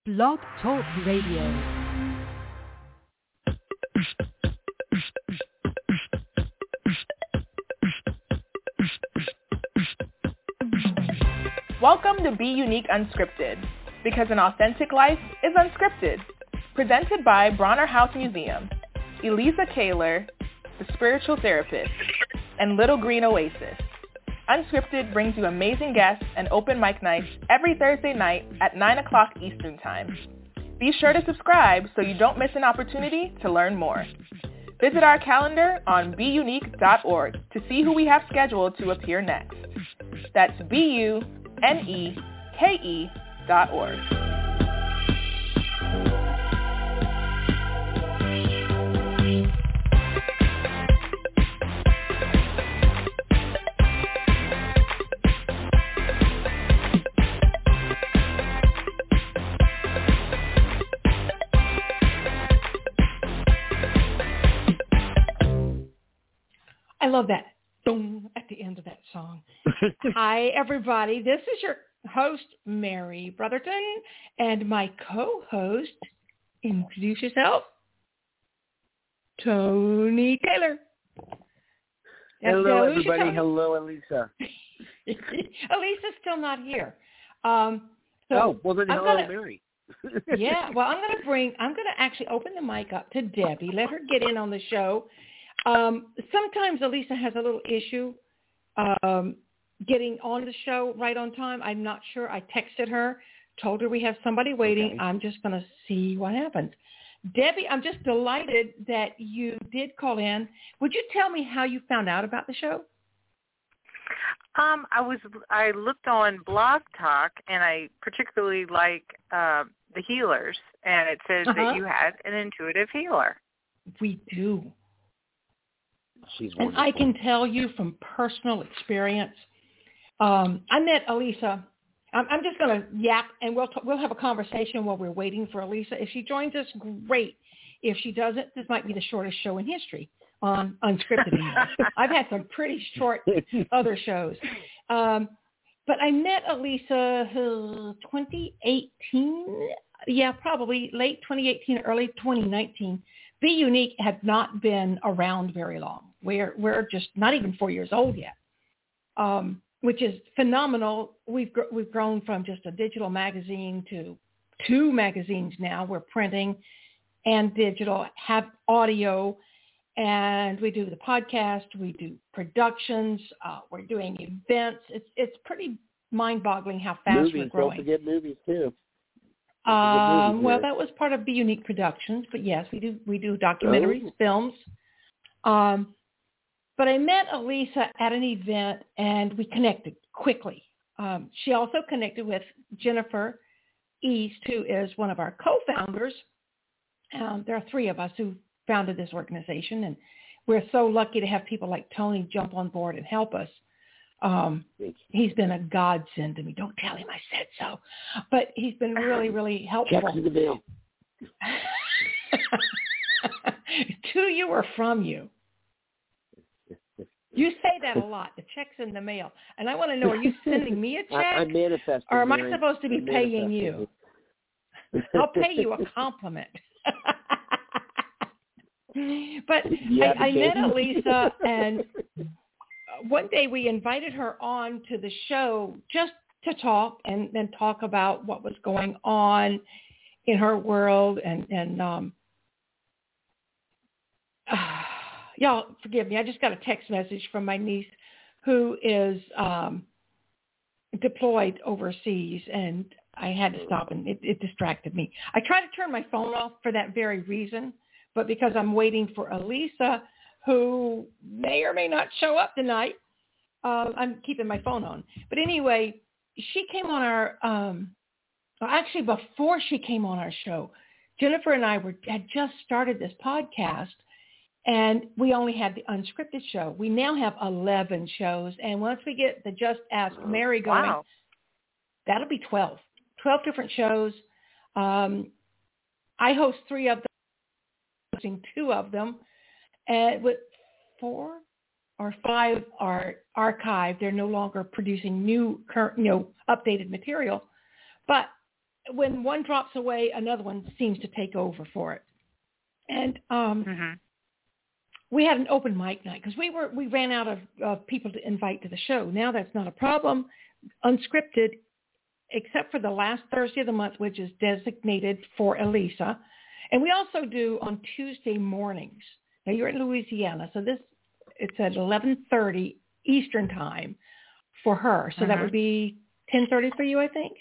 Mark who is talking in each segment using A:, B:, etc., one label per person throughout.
A: Blog Talk Radio.
B: Welcome to Be Unique Unscripted, because an authentic life is unscripted. Presented by Bronner House Museum, Elisa Kaler, the spiritual therapist, and Little Green Oasis. Unscripted brings you amazing guests and open mic nights every Thursday night at 9 o'clock Eastern Time. Be sure to subscribe so you don't miss an opportunity to learn more. Visit our calendar on beunique.org to see who we have scheduled to appear next. That's BUNEKE.org.
C: I love that boom at the end of that song. Hi, everybody. This is your host, Mary Brotherton, and my co-host, introduce yourself, Tony Taylor.
D: Hello, everybody. Hello, Elisa.
C: Elisa's still not here.
D: Well, then hello, Mary.
C: Yeah, well, I'm going to actually open the mic up to Debbie, let her get in on the show. Sometimes Elisa has a little issue getting on the show right on time. I'm not sure. I texted her, told her we have somebody waiting. Okay. I'm just going to see what happens. Debbie, I'm just delighted that you did call in. Would you tell me how you found out about the show?
E: I looked on Blog Talk, and I particularly like the healers, and it says that you had an intuitive healer.
C: We do.
D: She's wonderful.
C: And I can tell you from personal experience, I met Elisa. I'm just going to yap, and we'll have a conversation while we're waiting for Elisa. If she joins us, great. If she doesn't, this might be the shortest show in history on Unscripted. I've had some pretty short other shows. But I met Elisa 2018, probably late 2018, early 2019. Be Unique had not been around very long. We're just not even 4 years old yet, which is phenomenal. We've grown from just a digital magazine to 2 magazines now. We're printing and digital, have audio, and we do the podcast. We do productions. We're doing events. It's pretty mind-boggling how fast
D: movies,
C: we're growing.
D: Don't forget movies too.
C: Well, that was part of Be Unique Productions, but yes, we do documentaries, films. But I met Elisa at an event, and we connected quickly. She also connected with Jennifer East, who is one of our co-founders. There are 3 of us who founded this organization, and we're so lucky to have people like Tony jump on board and help us. He's been a godsend to me. Don't tell him I said so. But he's been really, really helpful.
D: Checks in the mail.
C: To you or from you? You say that a lot. The check's in the mail. And I want to know, are you sending me a check?
D: I'm manifesting.
C: Or am I supposed to be paying you? I'll pay you a compliment. But I met Elisa, and one day we invited her on to the show just to talk and then talk about what was going on in her world. And y'all forgive me. I just got a text message from my niece who is deployed overseas, and I had to stop, and it distracted me. I tried to turn my phone off for that very reason, but because I'm waiting for Elisa, who may or may not show up tonight, I'm keeping my phone on. But anyway, she came on our, actually before she came on our show, Jennifer and I had just started this podcast, and we only had the Unscripted show. We now have 11 shows, and once we get the Just Ask Mary going, that'll be 12 different shows. I host 3 of them, hosting 2 of them, and with 4 or 5 are archived. They're no longer producing new, current, updated material. But when one drops away, another one seems to take over for it. And we had an open mic night because we ran out of people to invite to the show. Now that's not a problem. Unscripted, except for the last Thursday of the month, which is designated for Elisa. And we also do on Tuesday mornings. Now you're in Louisiana, so it's at 11:30 Eastern time for her. So that would be 10:30 for you, I think.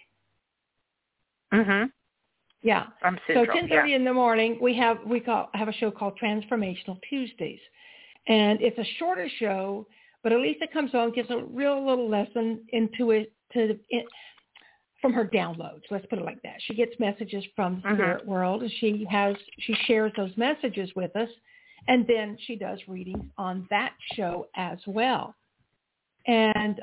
C: Yeah.
E: I'm Central.
C: So 10:30 in the morning, we have a show called Transformational Tuesdays, and it's a shorter show. But Elisa comes on, gives a real little lesson into it from her downloads. Let's put it like that. She gets messages from the spirit world, and she shares those messages with us, and then she does readings on that show as well. And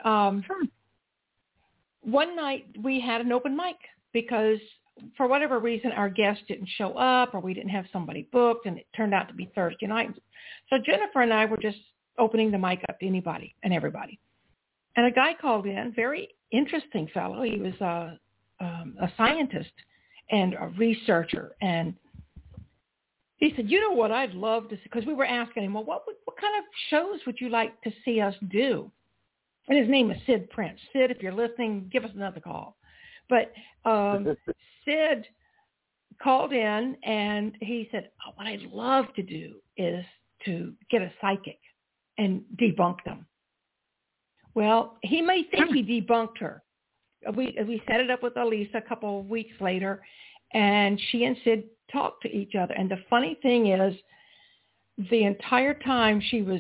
C: one night we had an open mic because for whatever reason our guest didn't show up or we didn't have somebody booked, and it turned out to be Thursday night. So Jennifer and I were just opening the mic up to anybody and everybody. And a guy called in, very interesting fellow. He was a scientist and a researcher. And he said, you know what I'd love to see, because we were asking him, well, what kind of shows would you like to see us do? And his name is Sid Prince. Sid, if you're listening, give us another call. But Sid called in and he said, what I'd love to do is to get a psychic and debunk them. Well, he may think he debunked her. We set it up with Elisa a couple of weeks later, and she and Sid talked to each other. And the funny thing is, the entire time and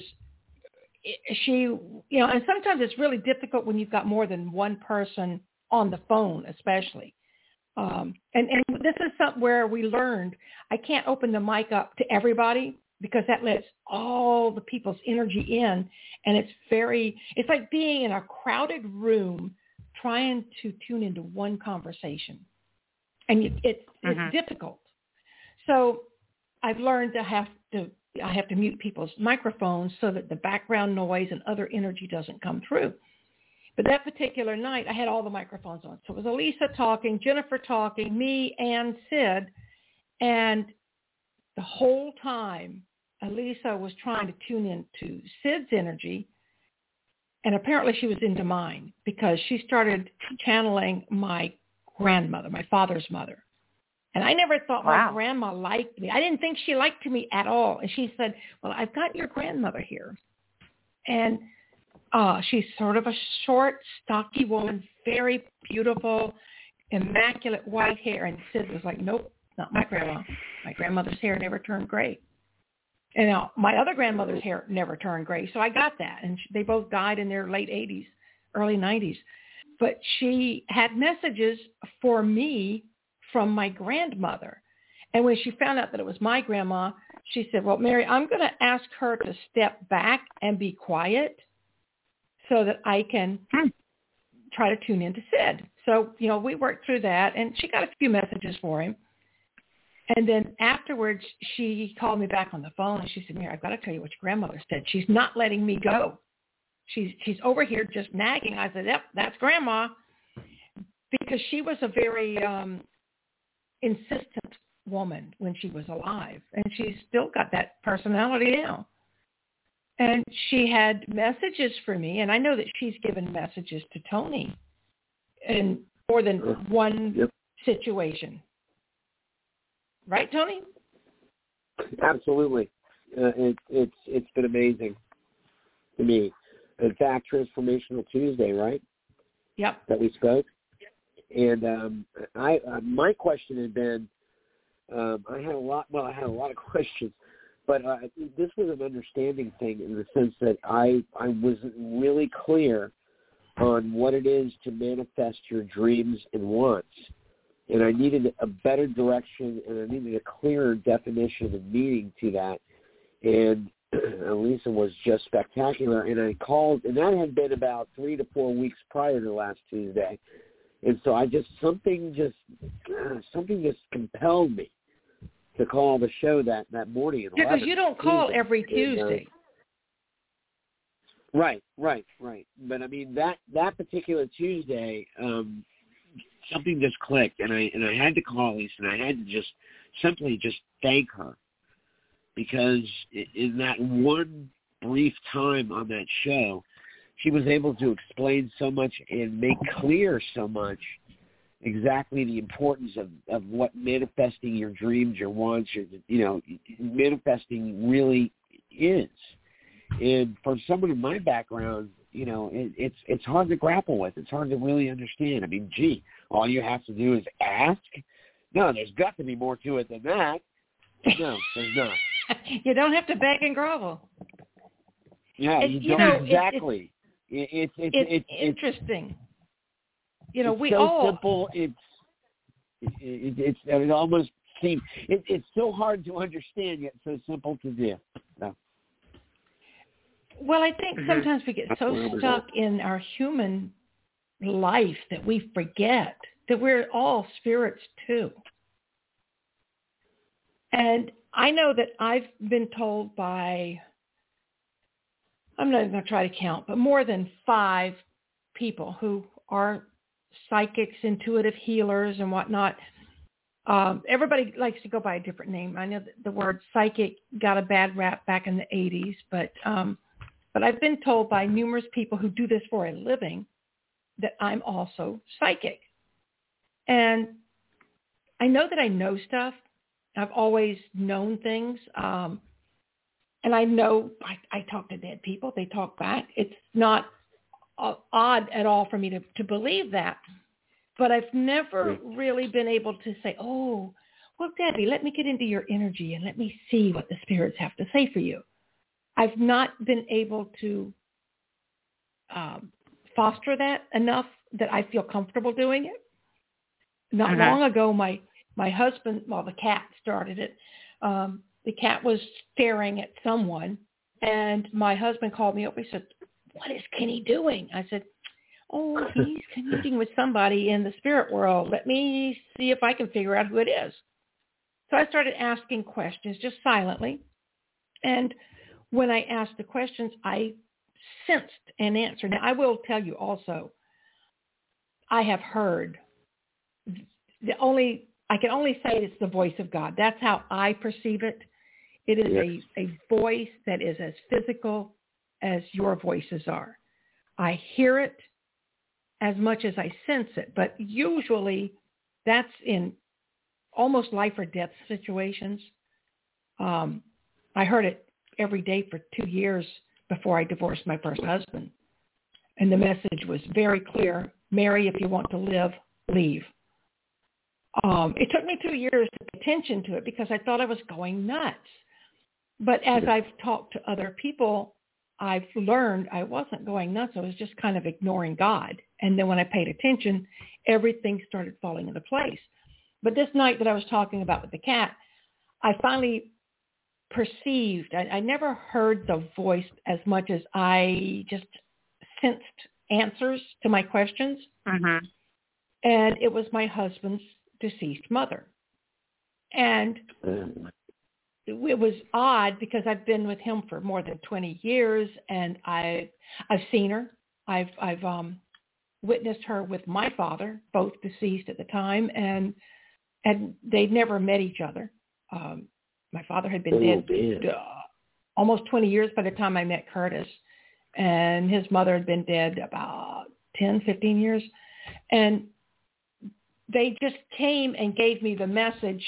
C: sometimes it's really difficult when you've got more than one person on the phone, especially. And this is something where we learned I can't open the mic up to everybody because that lets all the people's energy in, and it's like being in a crowded room trying to tune into one conversation, and it's difficult. So I've learned I have to mute people's microphones so that the background noise and other energy doesn't come through. But that particular night, I had all the microphones on. So it was Elisa talking, Jennifer talking, me, and Sid. And the whole time, Elisa was trying to tune into Sid's energy. And apparently she was into mine because she started channeling my grandmother, my father's mother. And I never thought my grandma liked me. I didn't think she liked me at all. And she said, well, I've got your grandmother here. And she's sort of a short, stocky woman, very beautiful, immaculate white hair. And Sid was like, nope, not my grandma. My grandmother's hair never turned gray. And now my other grandmother's hair never turned gray. So I got that. And they both died in their late 80s, early 90s. But she had messages for me from my grandmother. And when she found out that it was my grandma, she said, well, Mary, I'm going to ask her to step back and be quiet so that I can try to tune into Sid. So, we worked through that, and she got a few messages for him. And then afterwards, she called me back on the phone, and she said, Mary, I've got to tell you what your grandmother said. She's not letting me go. She's over here just nagging. I said, yep, that's Grandma. Because she was a very insistent woman when she was alive, and she's still got that personality now. And she had messages for me, and I know that she's given messages to Tony in more than one situation. Right, Tony?
D: Absolutely. It's been amazing to me. In fact, Transformational Tuesday, right?
C: Yep.
D: That we spoke. And my question had been, I had a lot of questions, but this was an understanding thing in the sense that I wasn't really clear on what it is to manifest your dreams and wants. And I needed a better direction, and I needed a clearer definition and meaning to that. And Elisa was just spectacular. And I called, and that had been about 3 to 4 weeks prior to last Tuesday. And so something just compelled me to call the show that morning.
C: Because you don't call every Tuesday.
D: Right. But I mean that particular Tuesday, something just clicked, and I had to call Lisa, and I had to just simply thank her, because in that one brief time on that show, she was able to explain so much and make clear so much exactly the importance of what manifesting your dreams, your wants, manifesting really is. And for someone in my background, it's hard to grapple with. It's hard to really understand. I mean, gee, all you have to do is ask? No, there's got to be more to it than that. No, there's not.
C: You don't have to beg and grovel.
D: Yeah, you don't exactly. It's
C: interesting.
D: It's
C: we
D: so
C: all
D: simple. It almost seems it's so hard to understand yet so simple to do. So.
C: Well, I think sometimes we get so stuck in our human life that we forget that we're all spirits too. And I know that I've been told by, I'm not even going to try to count, but more than 5 people who are psychics, intuitive healers, and whatnot. Everybody likes to go by a different name. I know that the word psychic got a bad rap back in the 80s, but I've been told by numerous people who do this for a living that I'm also psychic. And I know that I know stuff. I've always known things. And I know I talk to dead people. They talk back. It's not odd at all for me to believe that. But I've never really been able to say, oh, well, Debbie, let me get into your energy and let me see what the spirits have to say for you. I've not been able to foster that enough that I feel comfortable doing it. Not long ago, my husband, the cat started it. The cat was staring at someone, and my husband called me up. He said, what is Kenny doing? I said, oh, he's connecting with somebody in the spirit world. Let me see if I can figure out who it is. So I started asking questions just silently. And when I asked the questions, I sensed an answer. Now, I will tell you also, I have heard I can only say it's the voice of God. That's how I perceive it. It is a voice that is as physical as your voices are. I hear it as much as I sense it, but usually that's in almost life or death situations. I heard it every day for 2 years before I divorced my first husband. And the message was very clear. Mary, if you want to live, leave. It took me 2 years to pay attention to it because I thought I was going nuts. But as I've talked to other people, I've learned I wasn't going nuts. I was just kind of ignoring God. And then when I paid attention, everything started falling into place. But this night that I was talking about with the cat, I finally perceived, I never heard the voice as much as I just sensed answers to my questions. And it was my husband's deceased mother. And it was odd because I've been with him for more than 20 years, and I've seen her. I've witnessed her with my father, both deceased at the time, and they'd never met each other. My father had been dead almost 20 years by the time I met Curtis, and his mother had been dead about 10, 15 years. And they just came and gave me the message.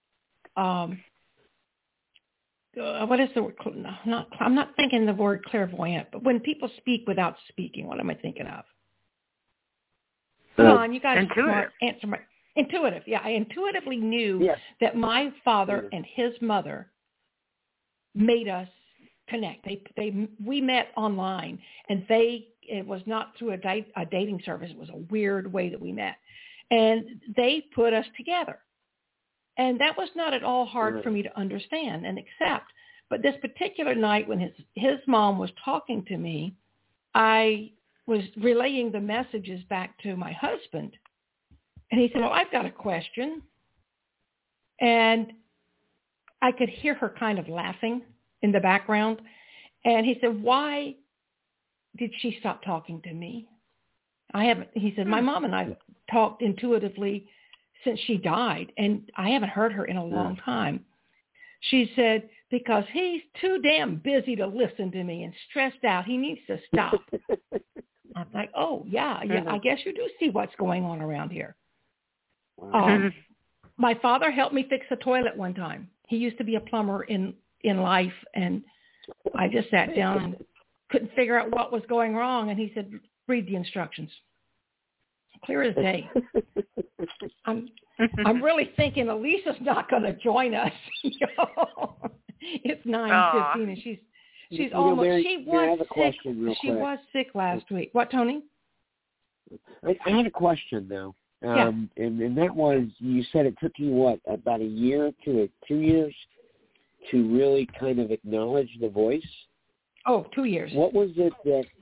C: What is the word? I'm not thinking the word clairvoyant, but when people speak without speaking, what am I thinking of? Come on, you guys answer my... Intuitive. Yeah, I intuitively knew that my father and his mother made us connect. We met online, and it was not through a dating service. It was a weird way that we met. And they put us together. And that was not at all hard for me to understand and accept. But this particular night when his mom was talking to me, I was relaying the messages back to my husband. And he said, well, I've got a question. And I could hear her kind of laughing in the background. And he said, why did she stop talking to me? I haven't. He said, my mom and I talked intuitively since she died, and I haven't heard her in a long time. She said, because he's too damn busy to listen to me and stressed out. He needs to stop. I'm like, oh, yeah, I guess you do see what's going on around here. My father helped me fix a toilet one time. He used to be a plumber in life, and I just sat down and couldn't figure out what was going wrong, and he said, read the instructions. Clear as day. I'm really thinking Elisa's not going to join us. It's 9:15, and she's almost.
D: Mary,
C: she was sick. She was sick last week. What, Tony?
D: I had a question though, and that was, you said it took you what, about a year to 2 years to really kind of acknowledge the voice?
C: Oh, 2 years.
D: What was it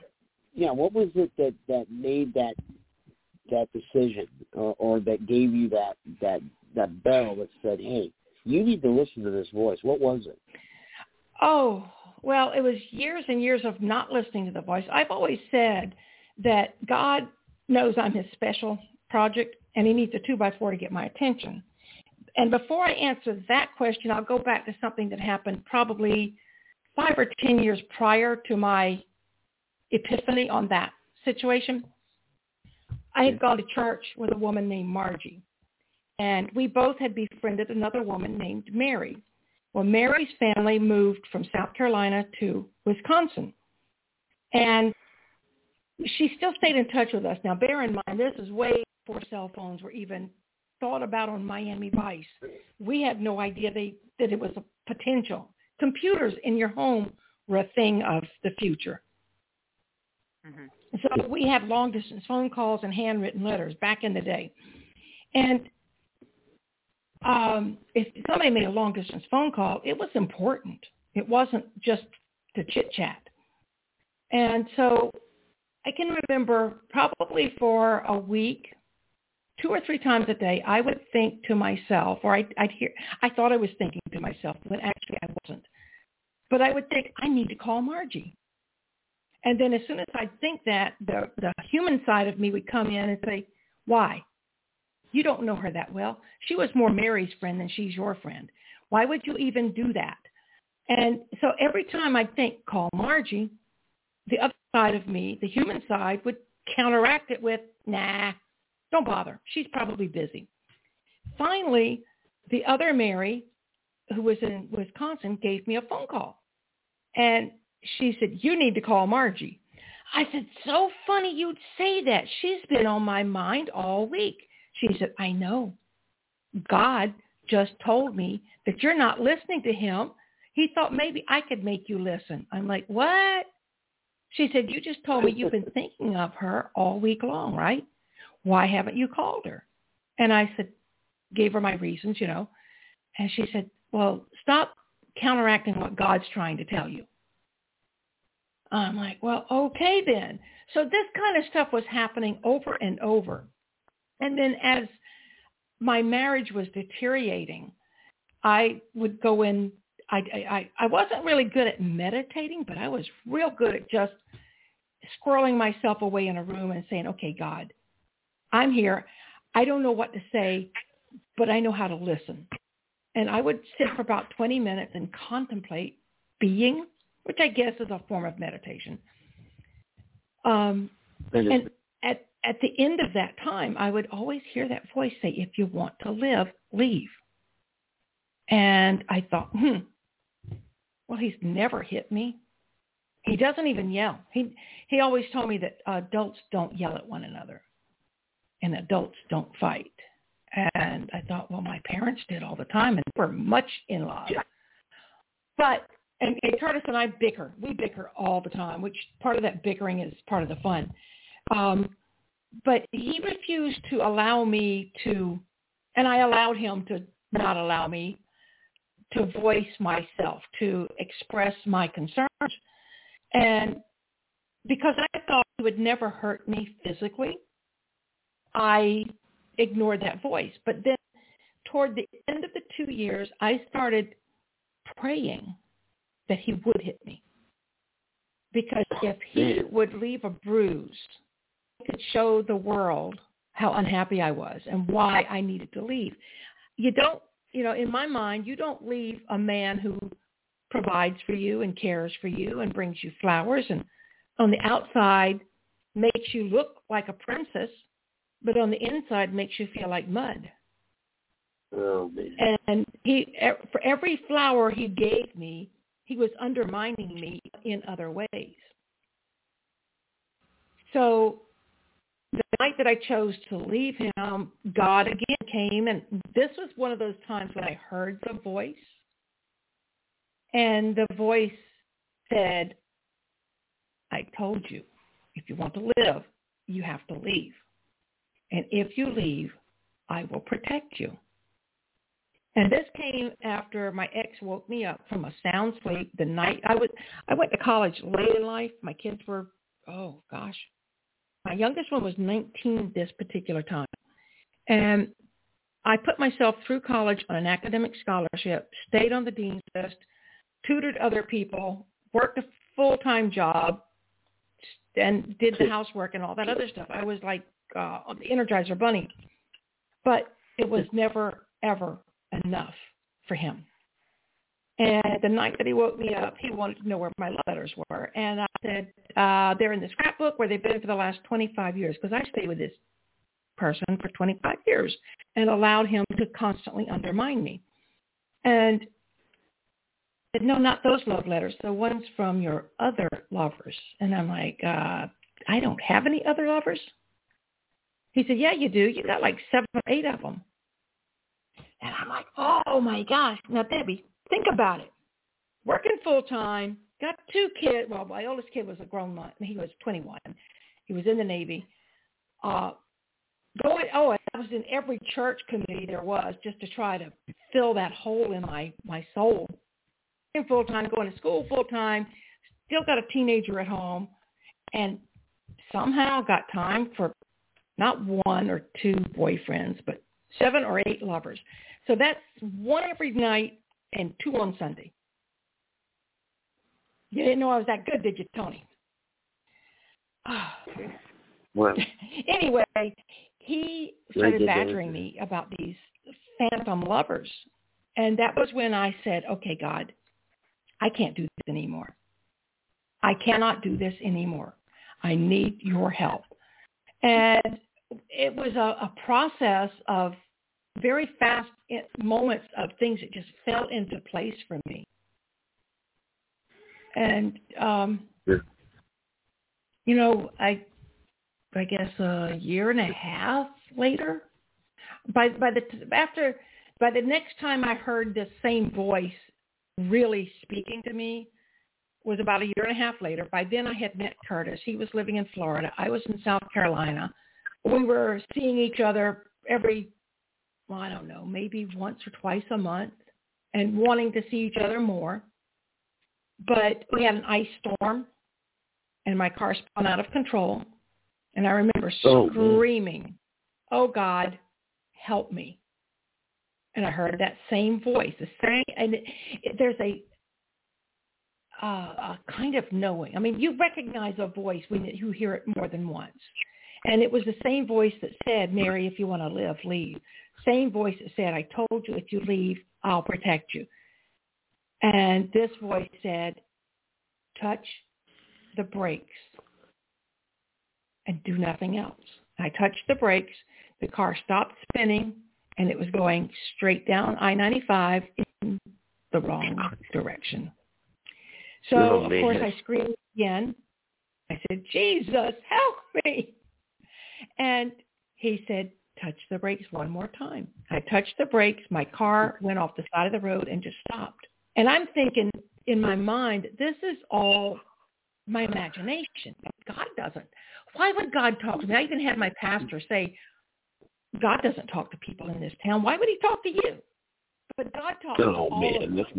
D: that made that decision, or that gave you that bell that said, hey, you need to listen to this voice? What was it?
C: Oh, well, it was years and years of not listening to the voice. I've always said that God knows I'm his special project, and he needs a 2x4 to get my attention. And before I answer that question, I'll go back to something that happened probably 5 or 10 years prior to my epiphany on that situation. I had gone to church with a woman named Margie, and we both had befriended another woman named Mary. Well, Mary's family moved from South Carolina to Wisconsin, and she still stayed in touch with us. Now, bear in mind, this is way before cell phones were even thought about on Miami Vice. We had no idea that it was a potential. Computers in your home were a thing of the future. Mm-hmm. So we had long-distance phone calls and handwritten letters back in the day. And if somebody made a long-distance phone call, it was important. It wasn't just to chit-chat. And so I can remember probably for a week, 2 or 3 times a day, I would think to myself, or I thought I was thinking to myself, when actually I wasn't. But I would think, I need to call Margie. And then as soon as I'd think that, the human side of me would come in and say, why? You don't know her that well. She was more Mary's friend than she's your friend. Why would you even do that? And so every time I'd think, call Margie, the other side of me, the human side, would counteract it with, nah, don't bother. She's probably busy. Finally, the other Mary, who was in Wisconsin, gave me a phone call. And she said, you need to call Margie. I said, so funny you'd say that. She's been on my mind all week. She said, I know. God just told me that you're not listening to him. He thought maybe I could make you listen. I'm like, what? She said, you just told me you've been thinking of her all week long, right? Why haven't you called her? And I said, gave her my reasons, And she said, well, stop counteracting what God's trying to tell you. I'm like, well, okay then. So this kind of stuff was happening over and over. And then as my marriage was deteriorating, I would go in. I wasn't really good at meditating, but I was real good at just squirreling myself away in a room and saying, okay, God, I'm here. I don't know what to say, but I know how to listen. And I would sit for about 20 minutes and contemplate being, which I guess is a form of meditation. And at the end of that time, I would always hear that voice say, if you want to live, leave. And I thought, well, he's never hit me. He doesn't even yell. He always told me that adults don't yell at one another and adults don't fight. And I thought, well, my parents did all the time and we're much in love. But, and Curtis and I bicker. We bicker all the time, which part of that bickering is part of the fun. But he refused to allow me to, and I allowed him to not allow me to voice myself, to express my concerns. And because I thought he would never hurt me physically, I ignored that voice. But then toward the end of the 2 years, I started praying that he would hit me. Because if he would leave a bruise could show the world how unhappy I was and why I needed to leave. You don't, in my mind, you don't leave a man who provides for you and cares for you and brings you flowers and on the outside makes you look like a princess, but on the inside makes you feel like mud.
D: Oh, man.
C: And for every flower he gave me, he was undermining me in other ways. So the night that I chose to leave him, God again came, and this was one of those times when I heard the voice, and the voice said, I told you, if you want to live, you have to leave. And if you leave, I will protect you. And this came after my ex woke me up from a sound sleep the night I went to college late in life. My kids were, my youngest one was 19 this particular time. And I put myself through college on an academic scholarship, stayed on the dean's list, tutored other people, worked a full-time job, and did the housework and all that other stuff. I was like the Energizer Bunny. But it was never, ever enough for him. And the night that he woke me up, he wanted to know where my love letters were. And I said, they're in the scrapbook where they've been for the last 25 years, because I stayed with this person for 25 years and allowed him to constantly undermine me. And I said, no, not those love letters, the ones from your other lovers. And I'm like, I don't have any other lovers. He said, yeah, you do. You got like 7 or 8 of them. And I'm like, oh, my gosh. Now, Debbie, think about it. Working full-time, got 2 kids. Well, my oldest kid was a grown man. He was 21. He was in the Navy. I was in every church committee there was just to try to fill that hole in my soul. Working full-time, going to school full-time, still got a teenager at home, and somehow got time for not 1 or 2 boyfriends, but 7 or 8 lovers. So that's 1 every night and 2 on Sunday. You didn't know I was that good, did you, Tony?
D: Well,
C: anyway, he started badgering me about these phantom lovers. And that was when I said, okay, God, I can't do this anymore. I cannot do this anymore. I need your help. And it was a process of very fast moments of things that just fell into place for me. And, I guess a year and a half later, by the next time I heard the same voice really speaking to me was about a year and a half later. By then I had met Curtis. He was living in Florida. I was in South Carolina. We were seeing each other every, maybe once or twice a month and wanting to see each other more. But we had an ice storm and my car spun out of control. And I remember screaming, oh, God, help me. And I heard that same voice, there's a kind of knowing. I mean, you recognize a voice when you hear it more than once. And it was the same voice that said, Mary, if you want to live, leave. Same voice that said, I told you if you leave, I'll protect you. And this voice said, touch the brakes and do nothing else. I touched the brakes. The car stopped spinning, and it was going straight down I-95 in the wrong direction. So, of course, I screamed again. I said, Jesus, help me. And he said, touch the brakes one more time. I touched the brakes. My car went off the side of the road and just stopped. And I'm thinking in my mind, this is all my imagination. God doesn't. Why would God talk to me? I even had my pastor say, God doesn't talk to people in this town. Why would he talk to you? But God talks to all of us.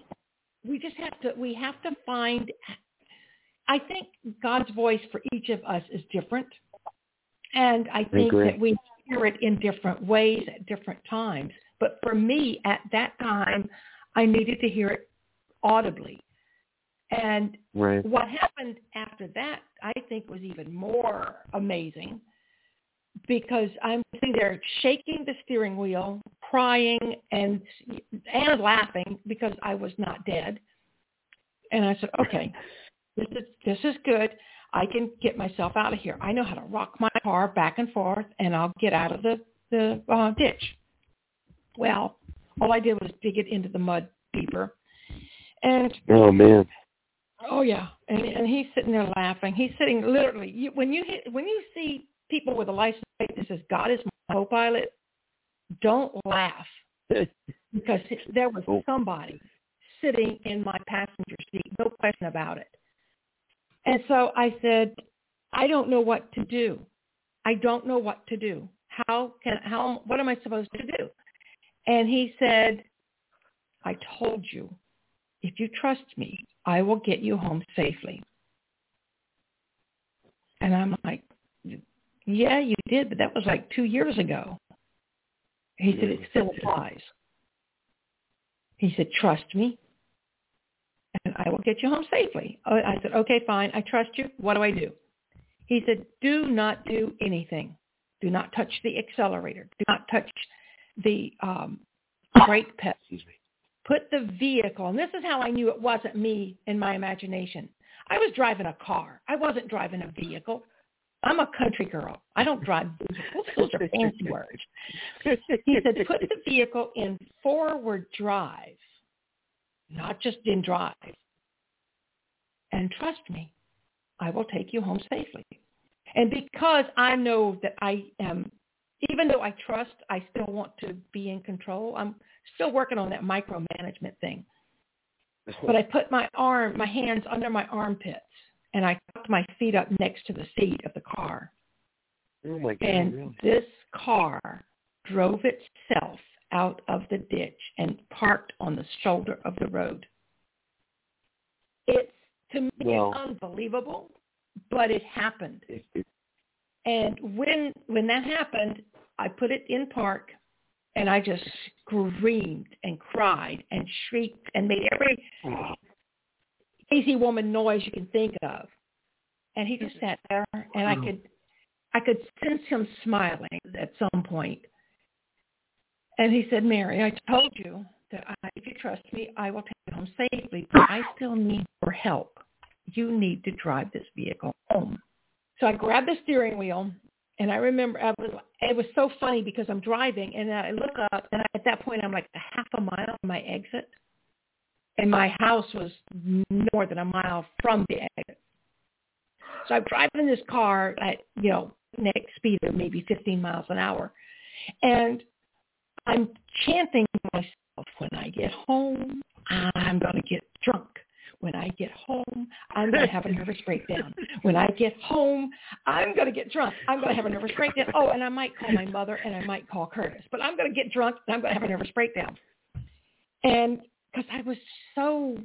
C: We have to find, I think God's voice for each of us is different. And I think that we hear it in different ways at different times. But for me, at that time, I needed to hear it audibly. And
D: Right.
C: what happened after that, I think, was even more amazing, because I'm sitting there shaking the steering wheel, crying and laughing because I was not dead. And I said, okay, this is good. I can get myself out of here. I know how to rock my car back and forth, and I'll get out of the ditch. Well, all I did was dig it into the mud deeper. And
D: oh man.
C: Oh yeah, and he's sitting there laughing. He's sitting literally. When you see people with a license plate that says "God is my co-pilot," don't laugh, because there was somebody sitting in my passenger seat, no question about it. And so I said, I don't know what to do. I don't know what to do. What am I supposed to do? And he said, I told you, if you trust me, I will get you home safely. And I'm like, yeah, you did, but that was like 2 years ago. He said, it still applies. He said, trust me, and I will get you home safely. I said, okay, fine. I trust you. What do I do? He said, do not do anything. Do not touch the accelerator. Do not touch the brake pedal.
D: Excuse me.
C: Put the vehicle, and this is how I knew it wasn't me in my imagination. I was driving a car. I wasn't driving a vehicle. I'm a country girl. I don't drive vehicles. Those are fancy words. He said, put the vehicle in forward drive, not just in drive. And trust me, I will take you home safely. And because I know that I am, even though I trust, I still want to be in control. I'm still working on that micromanagement thing. But I put my hands under my armpits, and I tucked my feet up next to the seat of the car.
D: Oh my God!
C: And
D: really?
C: this car drove itself out of the ditch and parked on the shoulder of the road. It's, to me, it's unbelievable, but it happened. And when that happened, I put it in park, and I just screamed and cried and shrieked and made every crazy woman noise you can think of. And he just sat there, and I could sense him smiling at some point. And he said, Mary, I told you that if you trust me, I will take you home safely, but I still need your help. You need to drive this vehicle home. So I grabbed the steering wheel, and I remember it was so funny because I'm driving, and I look up, and at that point I'm like a half a mile from my exit, and my house was more than a mile from the exit. So I'm driving this car at, next speed of maybe 15 miles an hour, and I'm chanting to myself, when I get home, I'm going to get drunk. When I get home, I'm going to have a nervous breakdown. When I get home, I'm going to get drunk. I'm going to have a nervous breakdown. Oh, and I might call my mother, and I might call Curtis. But I'm going to get drunk, and I'm going to have a nervous breakdown. And because I was so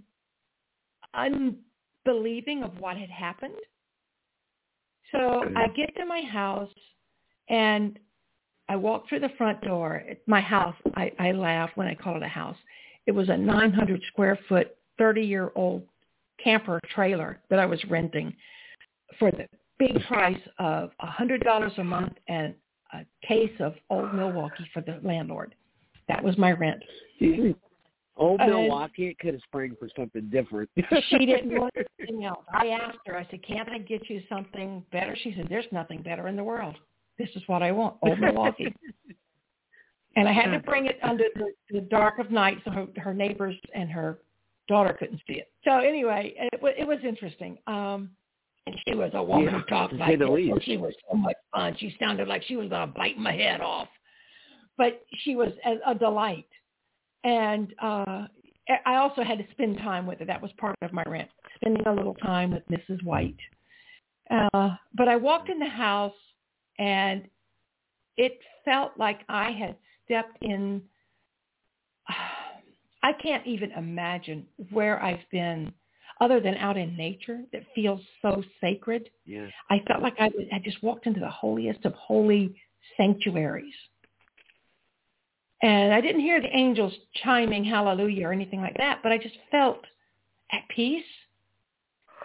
C: unbelieving of what had happened. So I get to my house, and I walk through the front door. My house, I laugh when I call it a house. It was a 900 square foot, 30-year-old camper trailer that I was renting for the big price of $100 a month and a case of Old Milwaukee for the landlord. That was my rent.
D: Old Milwaukee, it could have sprang for something different.
C: She didn't want anything else. I asked her, I said, can't I get you something better? She said, there's nothing better in the world. This is what I want, Old Milwaukee. And I had to bring it under the dark of night so her neighbors and her daughter couldn't see it. So anyway, it was interesting. And she was a woman who talked like this. So she was so much fun. She sounded like she was going to bite my head off. But she was a delight. And I also had to spend time with her. That was part of my rent, spending a little time with Mrs. White. But I walked in the house, and it felt like I had stepped in. I can't even imagine where I've been other than out in nature that feels so sacred.
D: Yeah.
C: I felt like I just walked into the holiest of holy sanctuaries. And I didn't hear the angels chiming hallelujah or anything like that, but I just felt at peace.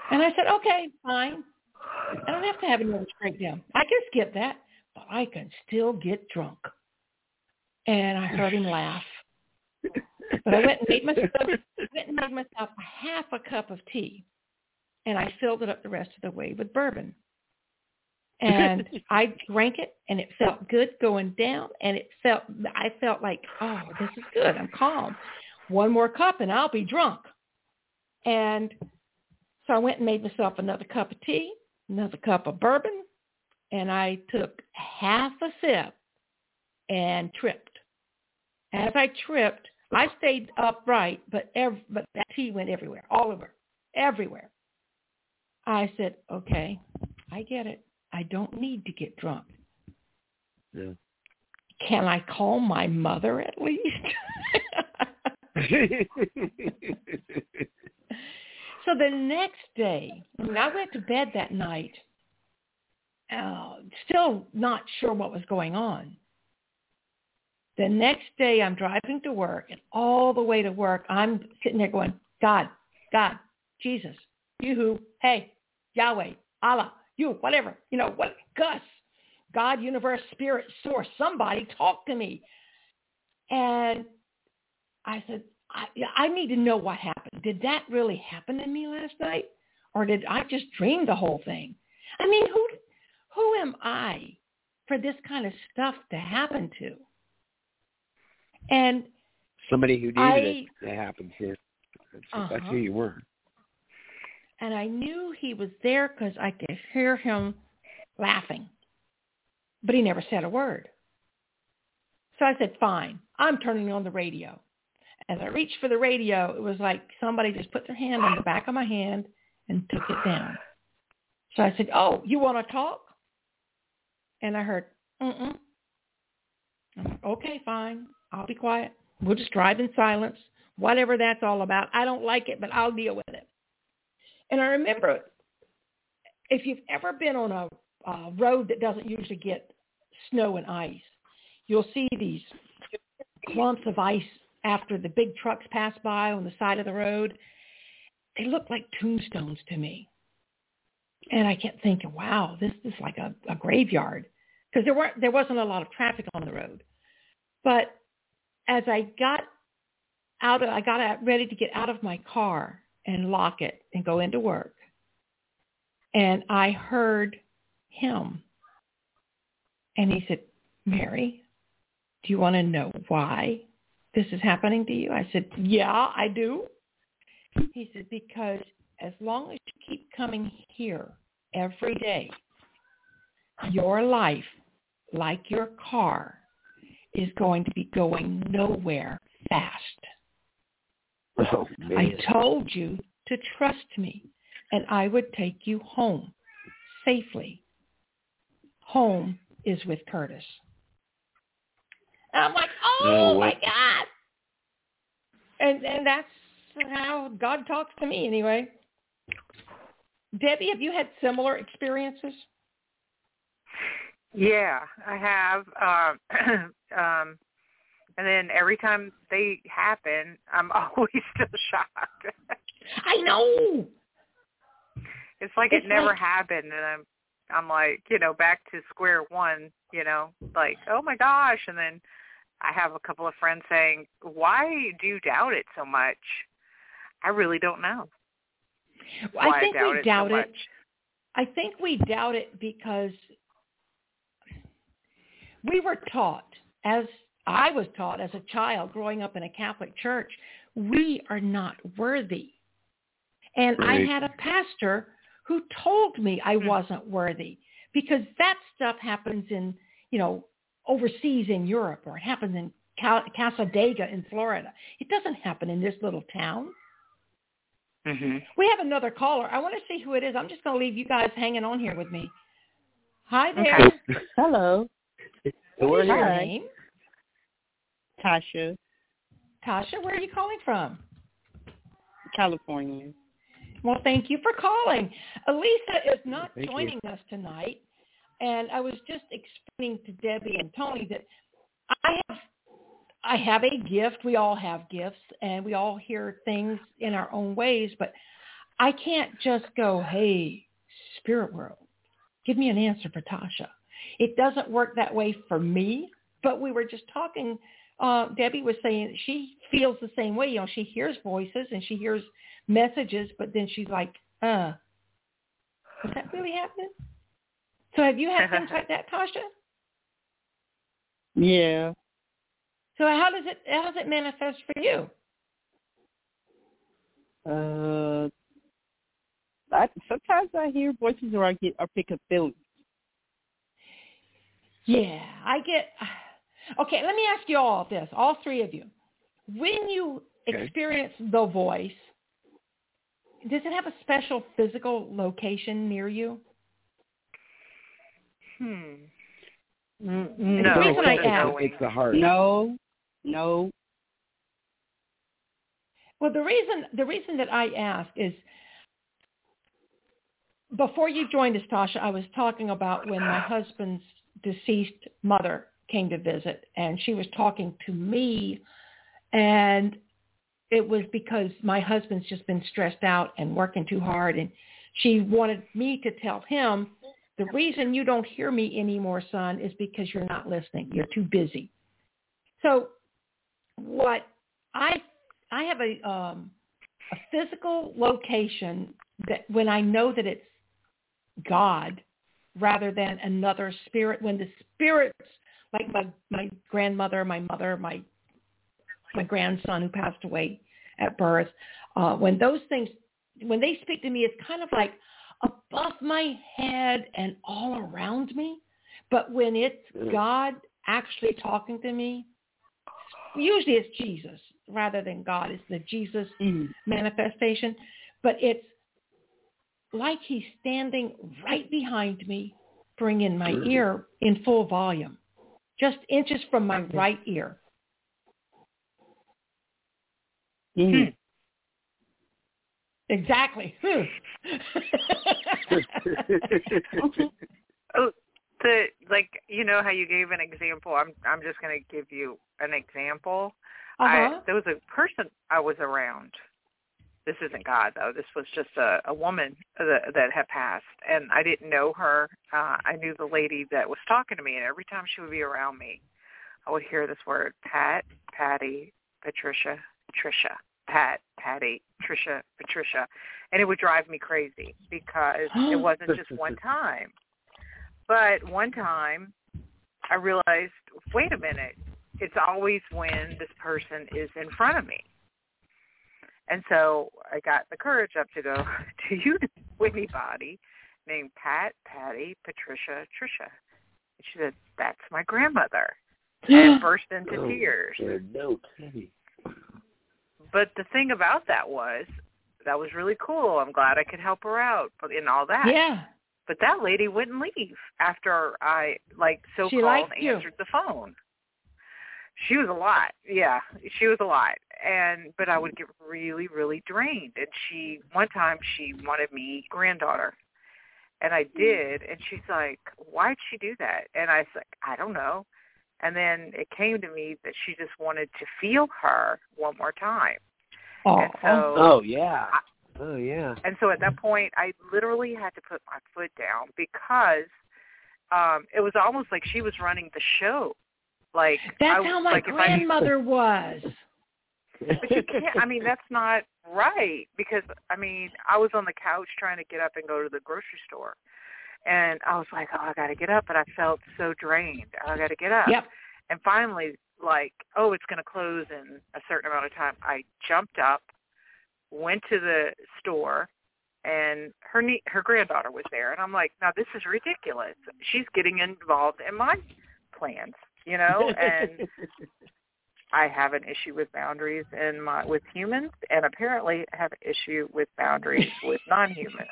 C: And I said, okay, fine. I don't have to have a nervous breakdown. I can skip that, but I can still get drunk. And I heard him laugh. But I went and made myself a half a cup of tea, and I filled it up the rest of the way with bourbon. And I drank it, and it felt good going down, and I felt like, oh, this is good. I'm calm. One more cup, and I'll be drunk. And so I went and made myself another cup of tea, another cup of bourbon, and I took half a sip and tripped. As I tripped, I stayed upright, but that tea went everywhere, all over, everywhere. I said, okay, I get it. I don't need to get drunk.
D: Yeah.
C: Can I call my mother at least? So the next day, I went to bed that night, still not sure what was going on. The next day, I'm driving to work, and all the way to work, I'm sitting there going, God, Jesus, you, hey, Yahweh, Allah, you, whatever, what, Gus, God, universe, spirit, source, somebody talk to me. And I said, I need to know what happened. Did that really happen to me last night? Or did I just dream the whole thing? I mean, who am I for this kind of stuff to happen to? And
D: somebody who needed it to happen to. That's who you were.
C: And I knew he was there because I could hear him laughing. But he never said a word. So I said, fine, I'm turning on the radio. As I reached for the radio, it was like somebody just put their hand on the back of my hand and took it down. So I said, oh, you want to talk? And I heard, I'm like, okay, fine. I'll be quiet. We'll just drive in silence, whatever that's all about. I don't like it, but I'll deal with it. And I remember, if you've ever been on a road that doesn't usually get snow and ice, you'll see these clumps of ice after the big trucks pass by on the side of the road. They look like tombstones to me. And I kept thinking, wow, this is like a graveyard, because there wasn't a lot of traffic on the road. But as I got ready to get out of my car and lock it and go into work, and I heard him. And he said, Mary, do you want to know why this is happening to you? I said, yeah, I do. He said, because as long as you keep coming here every day, your life, like your car, is going to be going nowhere fast.
D: Oh, man.
C: I told you to trust me, and I would take you home safely. Home is with Curtis. And I'm like, oh my God. And that's how God talks to me anyway. Debbie, have you had similar experiences?
E: Yeah, I have. And then every time they happen, I'm always still shocked.
C: I know.
E: It's like it never happened, and I'm like, back to square one, like, oh my gosh. And then I have a couple of friends saying, why do you doubt it so much? I really don't know.
C: Well, I think we doubt it. I think we doubt it because we were taught, as I was taught as a child growing up in a Catholic church, we are not worthy. And right. I had a pastor who told me I wasn't worthy, because that stuff happens in, overseas in Europe, or it happens in Casadega in Florida. It doesn't happen in this little town.
E: Mm-hmm.
C: We have another caller. I want to see who it is. I'm just going to leave you guys hanging on here with me. Hi there.
E: Okay.
A: Hello.
C: What is your name?
A: Tasha.
C: Tasha, where are you calling from?
A: California.
C: Well, thank you for calling. Elisa is not joining us tonight, and I was just explaining to Debbie and Tony that I have a gift. We all have gifts, and we all hear things in our own ways, but I can't just go, hey, spirit world, give me an answer for Tasha. It doesn't work that way for me, but we were just talking. Debbie was saying she feels the same way. She hears voices and she hears messages, but then she's like, is that really happening? So have you had things like that, Tasha?
A: Yeah.
C: So how does it manifest for you?
A: Sometimes I hear voices or I pick up feelings.
C: Yeah, I get. Okay, let me ask you all this, all three of you. When you experience the voice, does it have a special physical location near you?
E: No.
C: The reason I ask,
D: it's the heart.
A: No.
C: Well, the reason that I ask is, before you joined us, Tasha, I was talking about when my husband's deceased mother came to visit, and she was talking to me, and it was because my husband's just been stressed out and working too hard, and she wanted me to tell him, the reason you don't hear me anymore, son, is because you're not listening. You're too busy. So what I have a physical location that when I know that it's God rather than another spirit, when the spirits, like my grandmother, my mother, my grandson who passed away at birth, when those things, when they speak to me, it's kind of like above my head and all around me. But when it's God actually talking to me, usually it's Jesus rather than God. It's the Jesus manifestation. But it's like he's standing right behind me, bringing my ear in full volume, just inches from my right ear. Exactly.
E: How you gave an example. I'm just going to give you an example.
C: Uh-huh.
E: There was a person I was around. This isn't God, though. This was just a woman that had passed, and I didn't know her. I knew the lady that was talking to me, and every time she would be around me, I would hear this word, Pat, Patty, Patricia, Trisha. Pat, Patty, Trisha, Patricia. And it would drive me crazy because it wasn't just one time. But one time I realized, wait a minute, it's always when this person is in front of me. And so I got the courage up to go, do you know anybody named Pat, Patty, Patricia, Trisha? And she said, that's my grandmother. And burst into tears.
D: No kidding.
E: But the thing about that was really cool. I'm glad I could help her out and all that.
C: Yeah.
E: But that lady wouldn't leave after I, so-called answered the phone. She was a lot. Yeah, she was a lot. But I would get really, really drained. And one time she wanted me granddaughter. And I did. And she's like, why'd she do that? And I was like, I don't know. And then it came to me that she just wanted to feel her one more time. And so,
D: oh, yeah. And
E: so at that point, I literally had to put my foot down because it was almost like she was running the show.
C: That's how my grandmother was.
E: But you can't, that's not right because, I was on the couch trying to get up and go to the grocery store. And I was like, I got to get up. But I felt so drained. I got to get up.
C: Yep.
E: And finally, it's going to close in a certain amount of time. I jumped up, went to the store, and her granddaughter was there. And I'm like, now this is ridiculous. She's getting involved in my plans, and I have an issue with boundaries with humans, and apparently have an issue with boundaries with non-human.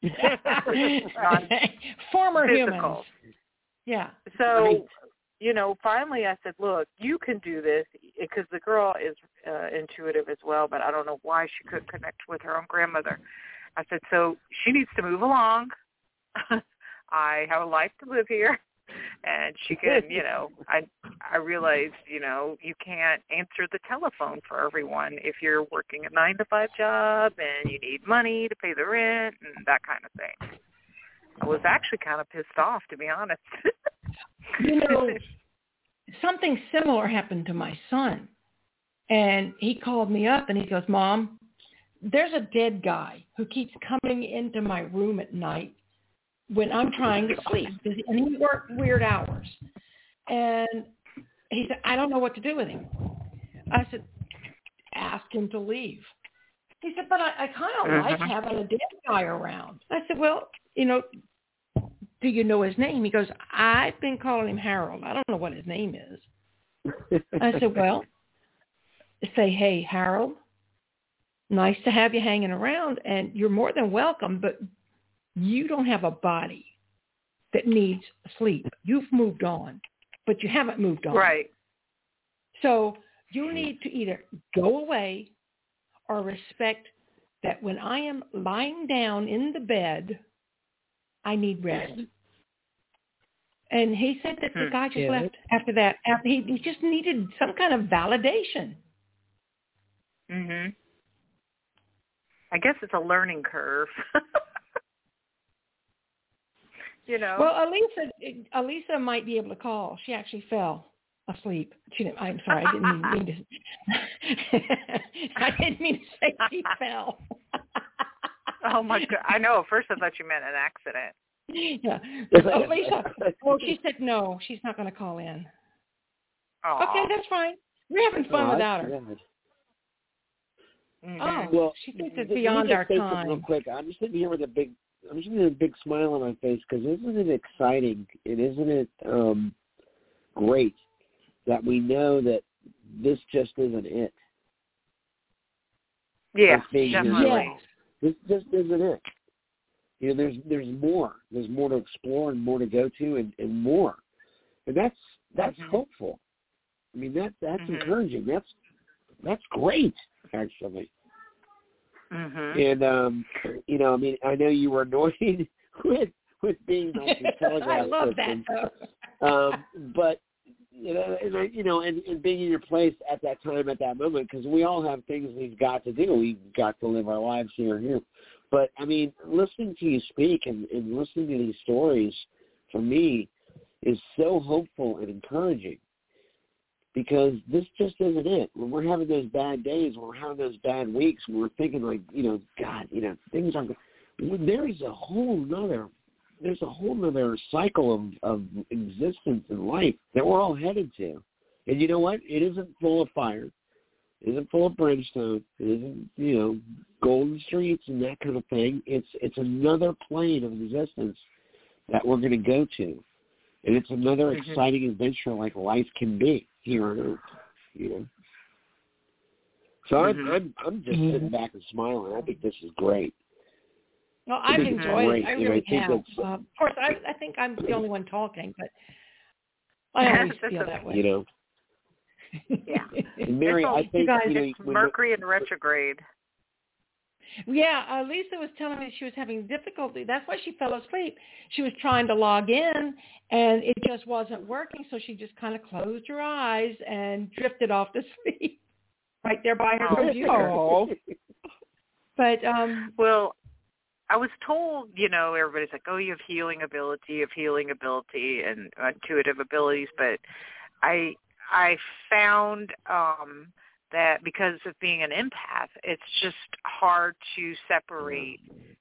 C: Former humans. Yeah.
E: So, finally I said, look, you can do this because the girl is intuitive as well, but I don't know why she couldn't connect with her own grandmother. I said, so she needs to move along. I have a life to live here. And she can, I realized, you can't answer the telephone for everyone if you're working a 9-to-5 job and you need money to pay the rent and that kind of thing. I was actually kind of pissed off, to be honest.
C: Something similar happened to my son. And he called me up and he goes, Mom, there's a dead guy who keeps coming into my room at night when I'm trying to sleep. And he worked weird hours. And he said, I don't know what to do with him. I said, ask him to leave. He said, but I kind of like having a dead guy around. I said, well, do you know his name? He goes, I've been calling him Harold. I don't know what his name is. I said, well, say, hey, Harold, nice to have you hanging around, and you're more than welcome, but you don't have a body that needs sleep. You've moved on, but you haven't moved on.
E: Right.
C: So you need to either go away or respect that when I am lying down in the bed, I need rest. And he said that the guy just left after that. After he just needed some kind of validation.
E: Mhm. I guess it's a learning curve.
C: Well, Elisa might be able to call. She actually fell asleep. I'm sorry, I didn't mean to. I didn't mean to say she fell.
E: Oh my God! I know. At first, I thought you meant an accident.
C: Yeah. Elisa. Well, she said no. She's not going to call in.
E: Aww.
C: Okay, that's fine. We're having fun without her.
E: Mm-hmm.
C: Oh,
D: well,
C: she thinks it's beyond our time.
D: Real quick, I'm just sitting here with a big smile on my face because isn't it exciting and isn't it great that we know that this just isn't it?
E: Yeah, definitely.
D: This just isn't it. There's more. There's more to explore and more to go to and more. And that's hopeful. I mean, that's encouraging. That's great, actually.
E: Mm-hmm.
D: And I mean, I know you were annoyed with being like the telegraph.
C: I love that.
D: But and being in your place at that time, at that moment, because we all have things we've got to do. We've got to live our lives here. But I mean, listening to you speak and listening to these stories, for me, is so hopeful and encouraging. Because this just isn't it. When we're having those bad days, when we're having those bad weeks, when we're thinking like, God, things aren't. There's a whole nother cycle of existence in life that we're all headed to. And you know what? It isn't full of fire. It isn't full of brimstone. It isn't, golden streets and that kind of thing. It's another plane of existence that we're going to go to. And it's another exciting adventure like life can be here on Earth, So I'm just sitting back and smiling. I think this is great.
C: Well, I've enjoyed it. I really have. Of course, I think I'm the only one talking, but I always feel that way.
E: Yeah.
D: And Mary, I think
E: it's Mercury in retrograde.
C: Yeah, Lisa was telling me she was having difficulty. That's why she fell asleep. She was trying to log in, and it just wasn't working, so she just kind of closed her eyes and drifted off to sleep right there by her computer.
A: Oh.
C: But,
E: well, I was told, everybody's like, oh, you have healing ability, and intuitive abilities, but I found that because of being an empath, it's just hard to separate,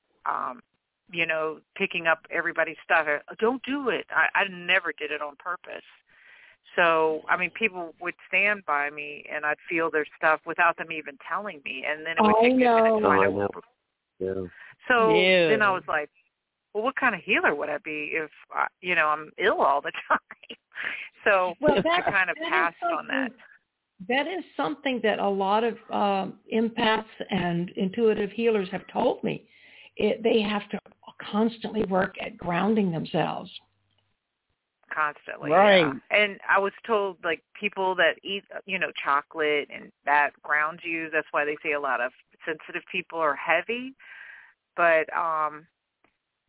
E: picking up everybody's stuff. Don't do it. I never did it on purpose. So, I mean, people would stand by me, and I'd feel their stuff without them even telling me, and then it would take me a minute to find out.
D: Yeah.
E: So then I was like, well, what kind of healer would I be if, I'm ill all the time? So I kind of passed on that.
C: That is something that a lot of empaths and intuitive healers have told me. They have to constantly work at grounding themselves.
E: Constantly,
A: right?
E: Yeah. And I was told, like, people that eat, chocolate and that grounds you. That's why they say a lot of sensitive people are heavy. But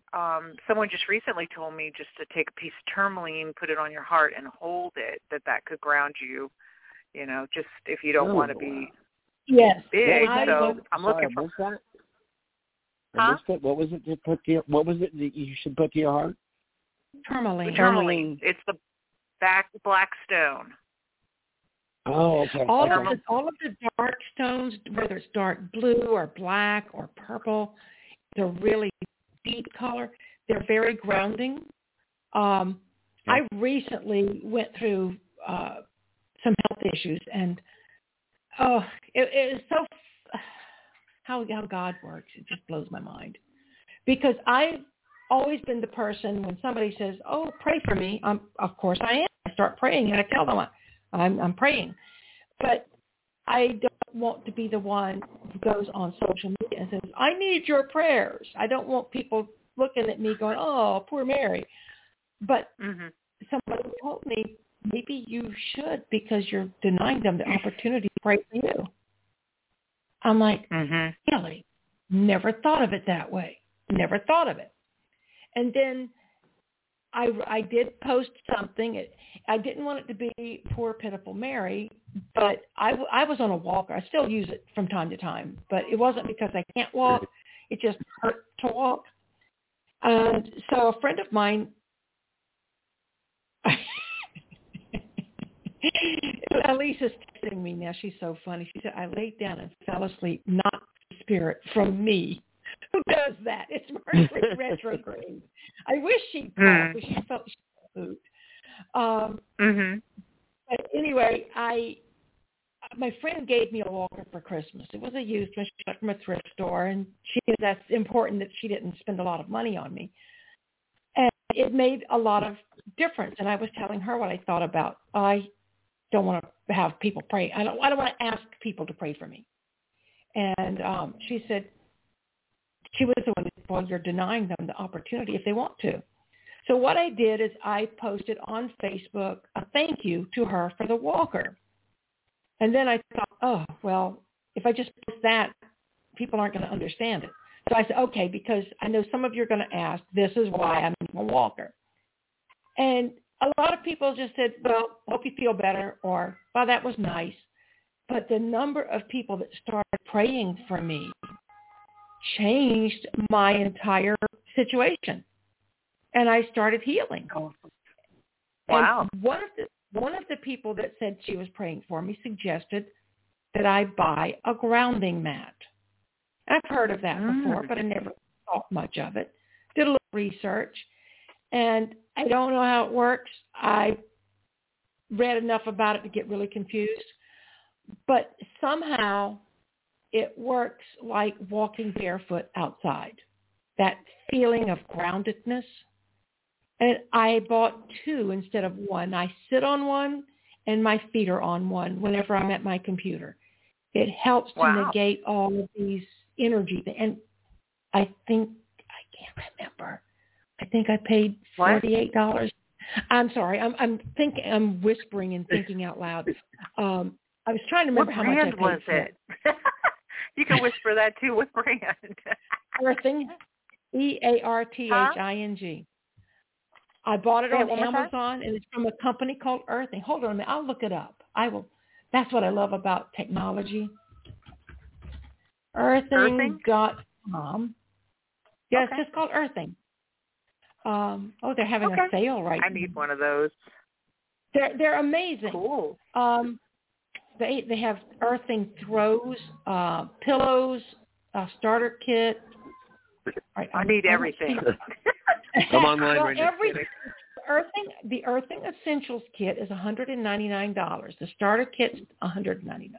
E: someone just recently told me just to take a piece of tourmaline, put it on your heart, and hold it. That could ground you. You know, just if you don't want to be big. So I'm looking for
D: that. I missed it. What was it that you should put to your heart?
C: Tourmaline.
E: It's the black stone.
D: Oh, okay.
C: All of the dark stones, whether it's dark blue or black or purple, they're really deep color. They're very grounding. I recently went through some health issues, and it is so how God works. It just blows my mind, because I've always been the person when somebody says, "Oh, pray for me," of course I am. I start praying and I tell them I'm praying, but I don't want to be the one who goes on social media and says, "I need your prayers." I don't want people looking at me going, "Oh, poor Mary." But somebody told me, maybe you should, because you're denying them the opportunity to pray for you. I'm like, really? Never thought of it that way. Never thought of it. And then I did post something. I didn't want it to be poor, pitiful Mary, but I was on a walker. I still use it from time to time, but it wasn't because I can't walk. It just hurt to walk. And so a friend of mine, Elisa's texting me now. She's so funny. She said, "I laid down and fell asleep, not spirit from me." Who does that? It's Mercury retrograde. I wish she'd call, but she felt she was food. But anyway, my friend gave me a walker for Christmas. It was a used one. She got from a thrift store, and that's important that she didn't spend a lot of money on me. And it made a lot of difference. And I was telling her what I thought about. I don't want to have people pray. I don't want to ask people to pray for me. And she said, she was the one who said, "Well, you're denying them the opportunity if they want to." So what I did is I posted on Facebook a thank you to her for the walker. And then I thought, oh, well, if I just post that, people aren't going to understand it. So I said, okay, because I know some of you are going to ask, this is why I'm a walker. And a lot of people just said, well, hope you feel better, or, well, that was nice. But the number of people that started praying for me changed my entire situation. And I started healing.
E: Oh. Wow.
C: And one of the people that said she was praying for me suggested that I buy a grounding mat. I've heard of that before, but I never thought much of it. Did a little research, and I don't know how it works. I read enough about it to get really confused. But somehow it works like walking barefoot outside, that feeling of groundedness. And I bought two instead of one. I sit on one, and my feet are on one whenever I'm at my computer. It helps to negate all of these energy. And I think, I can't remember. I think I paid $48. I'm sorry. I'm whispering and thinking out loud. I was trying to remember how much I paid.
E: What brand was it? You can whisper that too. What brand?
C: Earthing. EARTHING. I bought it on Amazon, and it's from a company called Earthing. Hold on a minute. I'll look it up. I will. That's what I love about technology. Earthing.com. Yeah, it's just called Earthing. They're having a sale right now.
E: I need one of those.
C: They're amazing.
E: Cool.
C: They have Earthing throws, pillows, a starter kit. Right,
E: I need everything.
D: I'm online right now.
C: The Earthing Essentials kit is $199. The starter kit's $199.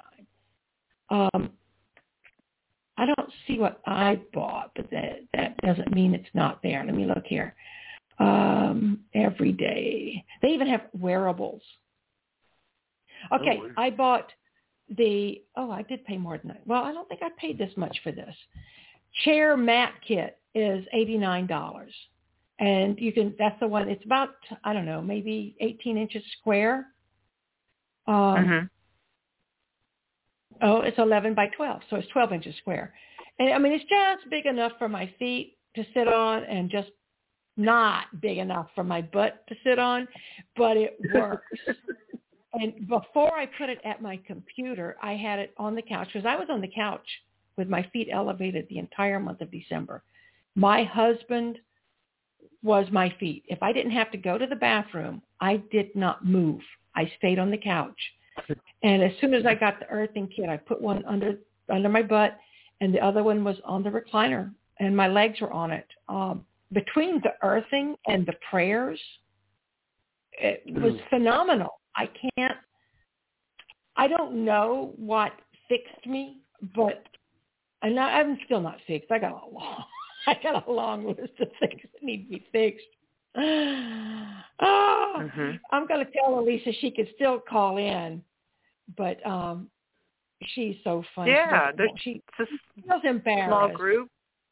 C: I don't see what I bought, but that doesn't mean it's not there. Let me look here. Every day. They even have wearables. Okay, I bought I did pay more than that. Well, I don't think I paid this much for this. Chair mat kit is $89. And that's the one, it's about, I don't know, maybe 18 inches square. It's 11 by 12, so it's 12 inches square. And I mean, it's just big enough for my feet to sit on and just not big enough for my butt to sit on, but it works. And before I put it at my computer, I had it on the couch because I was on the couch with my feet elevated the entire month of December. My husband was my feet. If I didn't have to go to the bathroom, I did not move. I stayed on the couch. And as soon as I got the earthing kit, I put one under my butt, and the other one was on the recliner, and my legs were on it. Between the earthing and the prayers, it was phenomenal. I don't know what fixed me, but I'm still not fixed. I got a long list of things that need to be fixed. I'm going to tell Elisa she could still call in, but she's so funny.
E: Yeah,
C: she feels embarrassed.
E: Small group.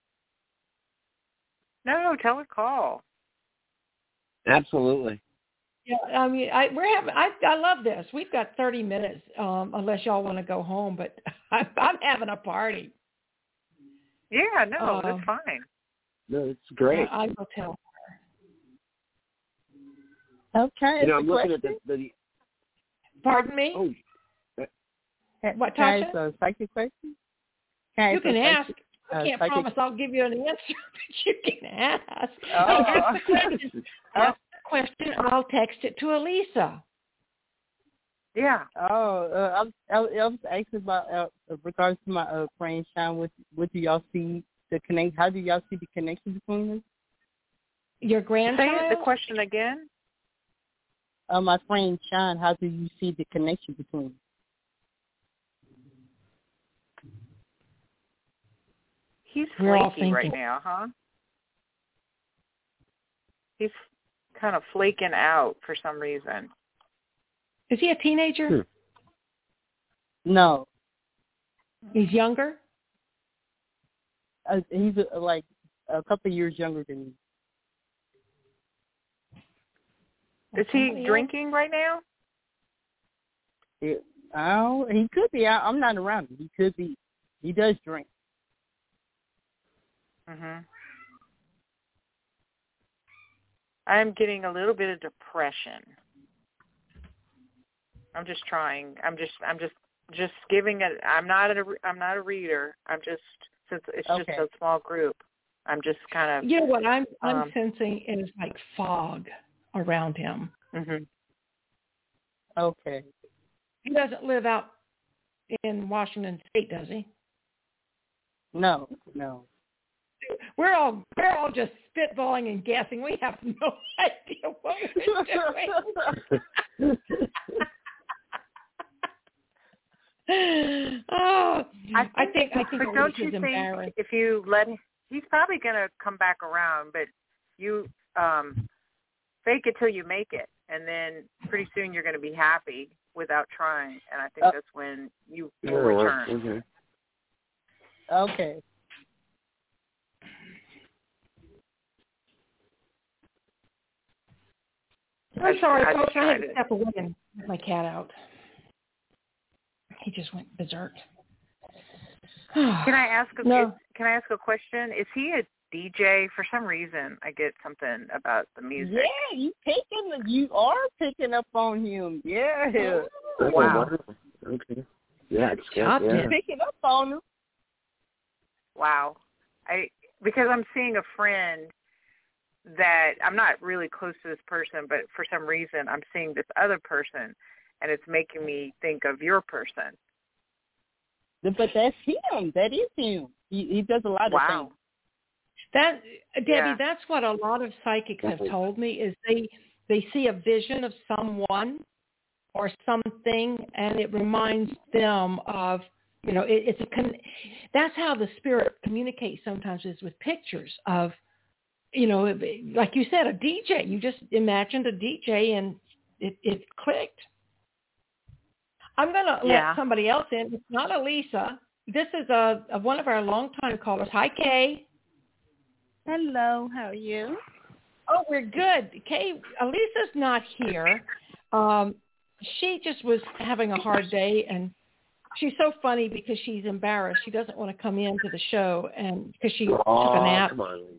E: No, tell her call.
D: Absolutely.
C: Yeah, I mean, I love this. We've got 30 minutes, unless y'all want to go home, but I'm having a party.
E: Yeah, no, that's fine.
D: No, it's great.
C: I will tell
A: her. Okay.
D: I'm looking at the.
C: Pardon me?
D: Oh.
C: What, Tasha?
A: Okay, so psychic question?
C: You can ask. I can't promise I'll give you an answer, but you can ask. Ask the question. Ask the question. I'll text it to Elisa.
E: Yeah.
A: I was asking about regards to my friend Sean. What do y'all see the connect? How do y'all see the connection between them?
C: Your grandchild?
E: Say the question again.
A: My friend Sean. How do you see the connection between them?
E: He's flaky right now, huh? He's kind of flaking out for some reason.
C: Is he a teenager?
A: No.
C: He's younger?
A: He's like a couple of years younger than me.
E: Is he drinking right now?
A: He could be. I'm not around him. He could be. He does drink.
E: I'm getting a little bit of depression. I'm just trying. I'm just giving it. I'm not a reader. Since it's just a small group, I'm just kind of.
C: You know what I'm sensing is like fog around him.
A: Okay.
C: He doesn't live out in Washington State, does he?
A: No.
C: We're all just spitballing and guessing. We have no idea what we're doing. I think
E: but don't you think if you let him, he's probably going to come back around, but you fake it till you make it, and then pretty soon you're going to be happy without trying, and I think that's when you will return.
A: Okay.
C: I'm sorry, folks. I had to step away and let my cat out. He just went berserk.
E: Can I ask a question? Is he a DJ? For some reason, I get something about the music.
A: Yeah, you are picking up on him. Yeah.
E: Wow.
D: Okay. Yeah, it's good.
A: You're picking up on him.
E: Wow. Because I'm seeing a friend that I'm not really close to this person, but for some reason I'm seeing this other person, and it's making me think of your person.
A: But that's him. That is him. He does a lot of things.
C: That, Debbie, that's what a lot of psychics have told me, is they see a vision of someone or something, and it reminds them of, that's how the spirit communicates sometimes, is with pictures of, like you said, a DJ. You just imagined a DJ and it clicked. I'm going to let somebody else in. It's not Elisa. This is one of our longtime callers. Hi, Kay.
A: Hello. How are you?
C: Oh, we're good. Kay, Elisa's not here. She just was having a hard day, and she's so funny because she's embarrassed. She doesn't want to come into the show, and because she took a nap.
D: Come on, Lisa.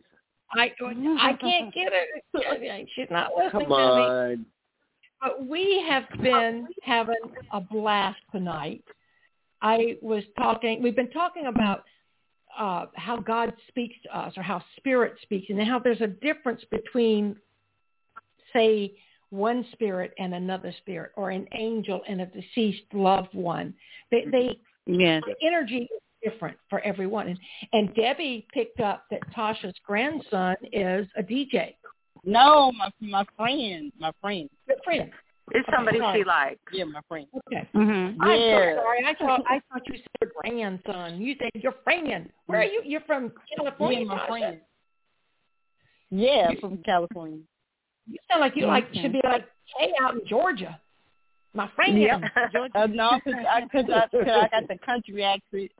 C: I can't get it. She's not listening
D: Come
C: to me.
D: on.
C: But we have been having a blast tonight. We've been talking about how God speaks to us, or how Spirit speaks, and how there's a difference between, say, one spirit and another spirit, or an angel and a deceased loved one. The energy is different for everyone. And Debbie picked up that Tasha's grandson is a DJ.
A: No, my friend.
C: Your friend.
E: It's somebody she likes.
A: Yeah, my friend.
C: Okay.
A: Mm-hmm.
C: I'm
A: Yeah.
C: so sorry. I thought you said grandson. You said your friend. Where are you? You're from California,
A: Yeah, my
C: Tasha?
A: friend. Yeah, from California.
C: You sound like you should be like Kay out in Georgia. My friend.
A: Yep.
C: Georgia.
A: No, because I got the country accent.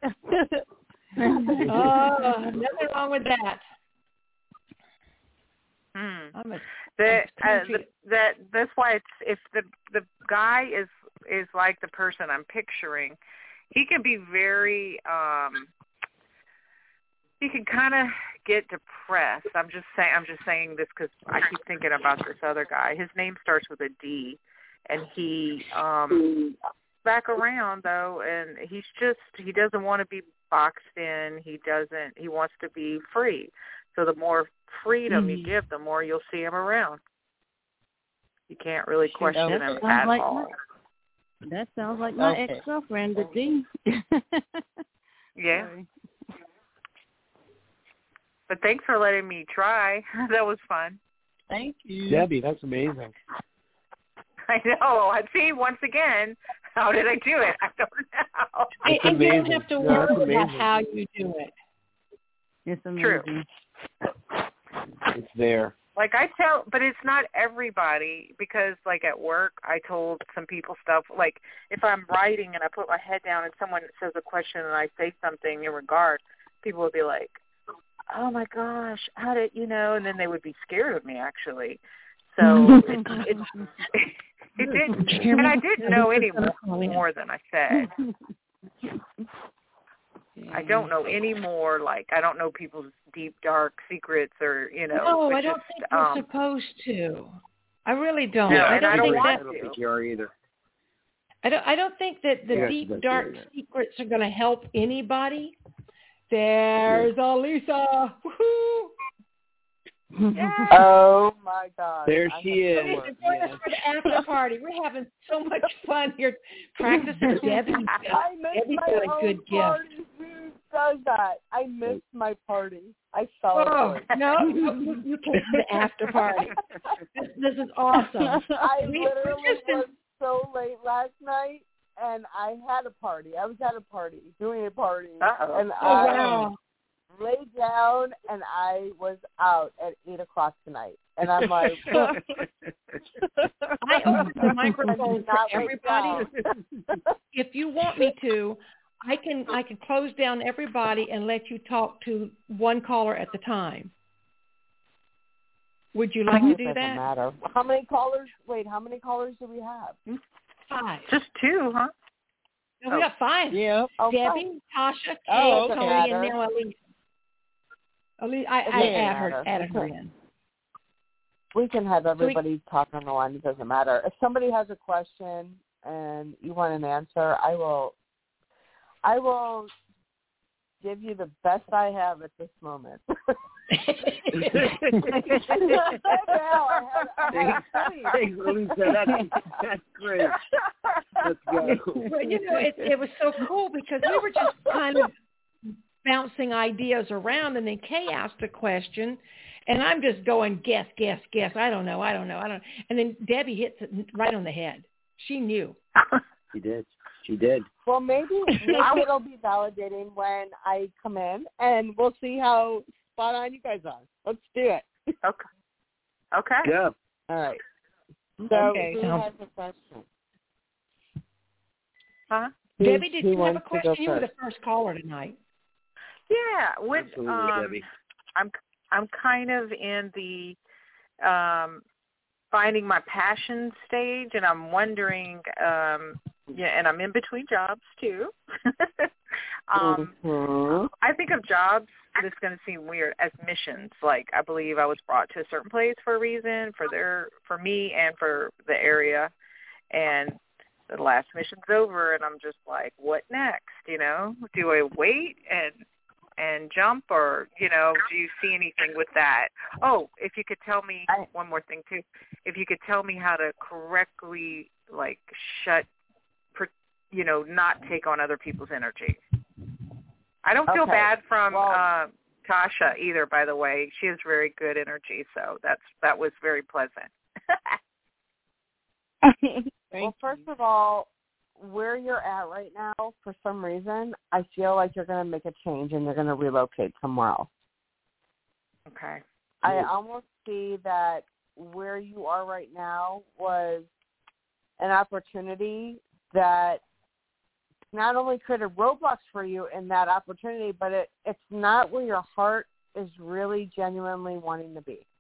C: Oh, nothing wrong with that.
E: That's why it's, if the guy is like the person I'm picturing, he can be very he can kind of get depressed. I'm just saying this because I keep thinking about this other guy. His name starts with a D, and he back around though, and he doesn't want to be boxed in. He wants to be free. So the more freedom you give, the more you'll see him around. You can't really question him at all.
F: That sounds like my ex-girlfriend, the D.
E: Yeah. But thanks for letting me try. That was fun.
A: Thank you.
D: Debbie, that's amazing.
E: I know. I see, once again, how did I do it? I don't know.
C: And you don't have to worry about how you do it.
F: It's amazing.
E: True.
D: It's there.
E: Like but it's not everybody, because like at work, I told some people stuff, like if I'm writing and I put my head down and someone says a question and I say something in regard, people would be like, oh my gosh, how did you know? And then they would be scared of me, actually. So it didn't, and I didn't know any more than I said. I don't know any more, like, I don't know people's deep, dark secrets, or,
C: No, I don't think you're supposed to. I really don't.
E: No,
C: I don't think
E: want
C: that.
D: I don't think you are either.
C: I don't think that the deep, dark secrets are going to help anybody. There's Alisa. Woohoo!
A: Oh my God!
D: There she is.
C: Join us for the after party. We're having so much fun here practicing Debbie.
A: I missed
C: Debbie's
A: my
C: got a
A: own
C: good
A: party.
C: gift.
A: Who does that? I missed my party. I fell
C: Oh,
A: asleep.
C: no, you came to the after party. This is awesome.
A: I literally was so late last night, and I had a party. I was at a party, doing a party.
E: Uh-oh.
A: And
C: Wow.
A: laid down, and I was out at 8 o'clock tonight. And I'm like,
C: I open the microphone for everybody. If you want me to, I can close down everybody and let you talk to one caller at the time. Would you like to do that?
A: Doesn't matter. How many callers? Wait, how many callers do we have?
C: 5.
E: Just 2, huh?
C: No, we got 5.
A: Yeah.
C: Debbie, Tasha, Kay,
A: okay.
C: Tony, and now Elise. I added her in.
A: We can have everybody talk on the line. It doesn't matter. If somebody has a question and you want an answer, I will give you the best I have at this moment.
D: Thanks, Lisa. That's great. Let's go.
C: Well, it was so cool because we were just kind of bouncing ideas around, and then Kay asked a question, and I'm just going, guess. I don't know. And then Debbie hits it right on the head. She knew.
D: She did.
A: Well, maybe it'll be validating when I come in, and we'll see how spot on you guys are. Let's do it.
E: Okay.
D: Yeah.
A: All right. So
C: Okay.
A: who has a question?
E: Huh?
C: Debbie, did you have a
A: wants to
C: question?
A: go
C: You were
A: first?
C: the first caller tonight.
E: Yeah, with
D: Absolutely, Debbie.
E: I'm kind of in the finding my passion stage, and I'm wondering, and I'm in between jobs too. I think of jobs, this is going to seem weird, as missions. Like, I believe I was brought to a certain place for a reason, for me and for the area. And the last mission's over, and I'm just like, what next? You know, do I wait and jump, or, you know, do you see anything with that? Oh, if you could tell me one more thing too, if you could tell me how to correctly, like, not take on other people's energy. I don't feel bad from Tasha either, by the way. She has very good energy, so that was very pleasant.
G: Well, first of all, where you're at right now, for some reason, I feel like you're going to make a change and you're going to relocate somewhere else.
E: Okay.
G: I almost see that where you are right now was an opportunity that not only created roadblocks for you in that opportunity, but it's not where your heart is really genuinely wanting to be.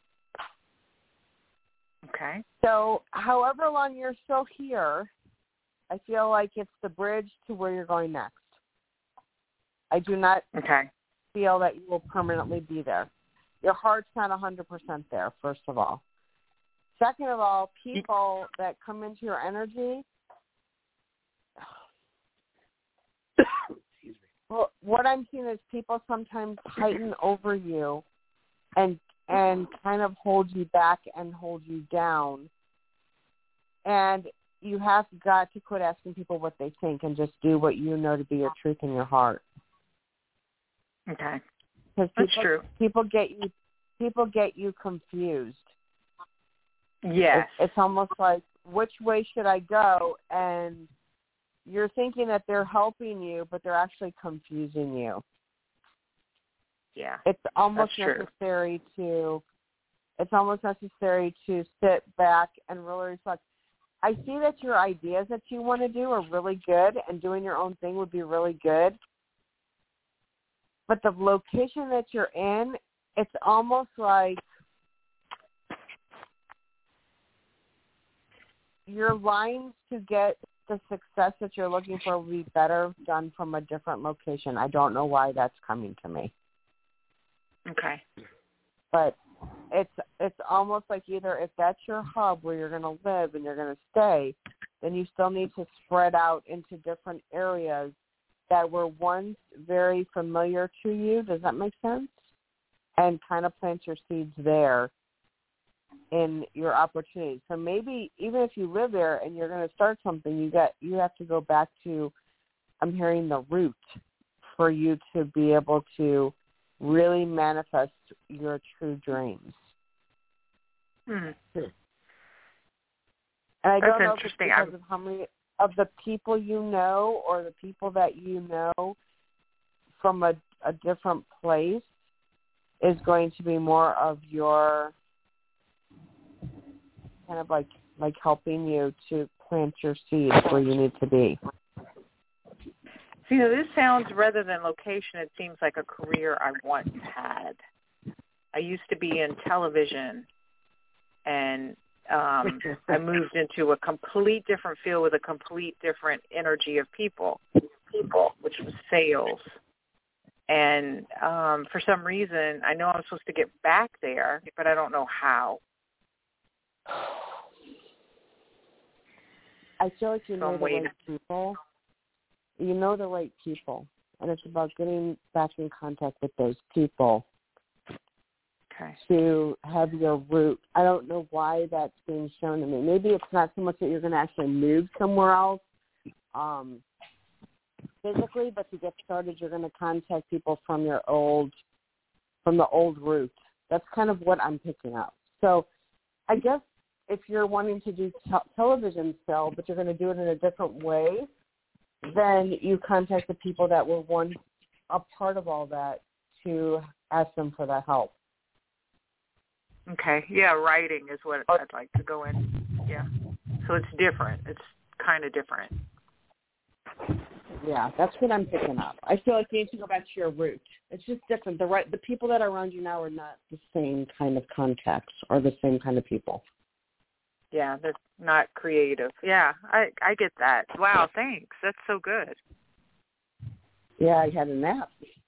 E: Okay.
G: So however long you're still here, I feel like it's the bridge to where you're going next. I do not feel that you will permanently be there. Your heart's not 100% there, first of all. Second of all, people that come into your energy, well, what I'm seeing is people sometimes heighten over you and kind of hold you back and hold you down. And you have got to quit asking people what they think and just do what you know to be your truth in your heart.
E: Okay.
G: Because
E: that's true.
G: People get you confused.
E: Yes.
G: It's almost like, which way should I go? And you're thinking that they're helping you, but they're actually confusing you.
E: Yeah.
G: It's almost necessary to sit back and really reflect. I see that your ideas that you want to do are really good, and doing your own thing would be really good. But the location that you're in, it's almost like your lines to get the success that you're looking for will be better done from a different location. I don't know why that's coming to me.
E: Okay.
G: But it's almost like either if that's your hub where you're going to live and you're going to stay, then you still need to spread out into different areas that were once very familiar to you. Does that make sense? And kind of plant your seeds there in your opportunities. So maybe even if you live there and you're going to start something, you have to go back to, I'm hearing, the root for you to be able to really manifest your true dreams.
E: And
G: I don't know if it's because of how many of the people you know or the people that you know from a different place is going to be more of your kind of like helping you to plant your seeds where you need to be.
E: See, this sounds, rather than location, it seems like a career I once had. I used to be in television, and I moved into a complete different field with a complete different energy of people, which was sales. And for some reason, I know I'm supposed to get back there, but I don't know how.
G: I feel like you know the right people. You know the right people, and it's about getting back in contact with those people to have your root. I don't know why that's being shown to me. Maybe it's not so much that you're going to actually move somewhere else physically, but to get started, you're going to contact people from the old root. That's kind of what I'm picking up. So I guess if you're wanting to do television still, but you're going to do it in a different way, then you contact the people that were once a part of all that to ask them for that help.
E: Okay. Yeah, writing is what I'd like to go in. Yeah. So it's different. It's kind of different.
G: Yeah, that's what I'm picking up. I feel like you need to go back to your root. It's just different. The people that are around you now are not the same kind of contacts or the same kind of people.
E: Yeah, they're not creative. Yeah, I get that. Wow, thanks. That's so good.
G: Yeah, I had a nap.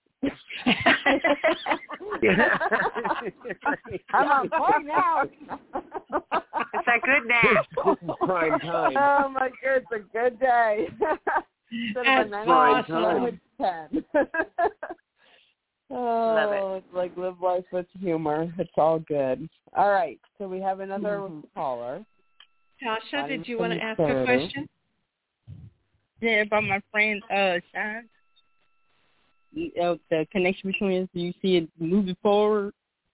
G: I'm on point now.
E: It's that good nap.
D: This is prime time.
G: Oh my God, it's a good day.
C: That's awesome.
G: 10.
E: Love it.
G: It's like live life with humor. It's all good. All right, so we have another caller.
C: Tasha, did you want to ask a question?
A: Yeah, about my friend Sean. The connection between us. Do you see it moving forward?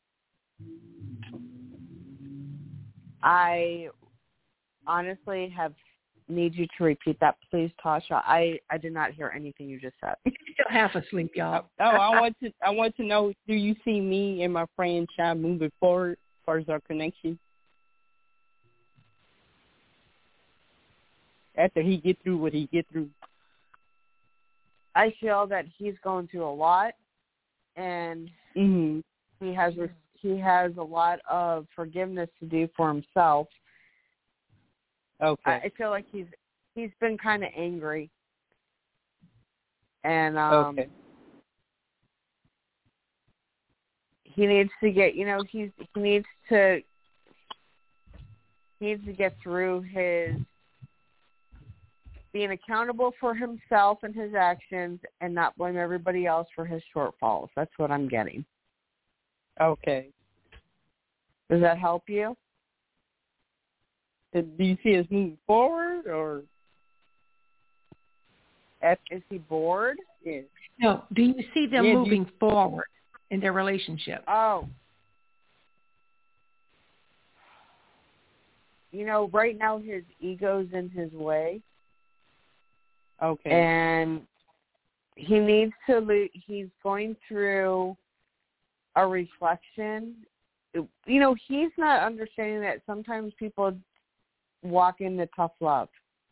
G: I honestly need you to repeat that, please, Tasha. I did not hear anything you just said.
C: You're still half asleep, y'all.
A: I want to know, do you see me and my friend Sean moving forward as far as our connection? After he get through what he get through.
G: I feel that he's going through a lot, and he has a lot of forgiveness to do for himself.
A: Okay.
G: I feel like he's been kind of angry, and he needs to get, he needs to get through his being accountable for himself and his actions and not blame everybody else for his shortfalls. That's what I'm getting.
A: Okay.
G: Does that help you?
A: Do you see us moving forward, or
G: is he bored?
A: Yeah.
C: No. Do you see them moving forward in their relationship?
G: Oh. Right now his ego's in his way.
A: Okay.
G: And he needs to he's going through a reflection. He's not understanding that sometimes people walk into tough love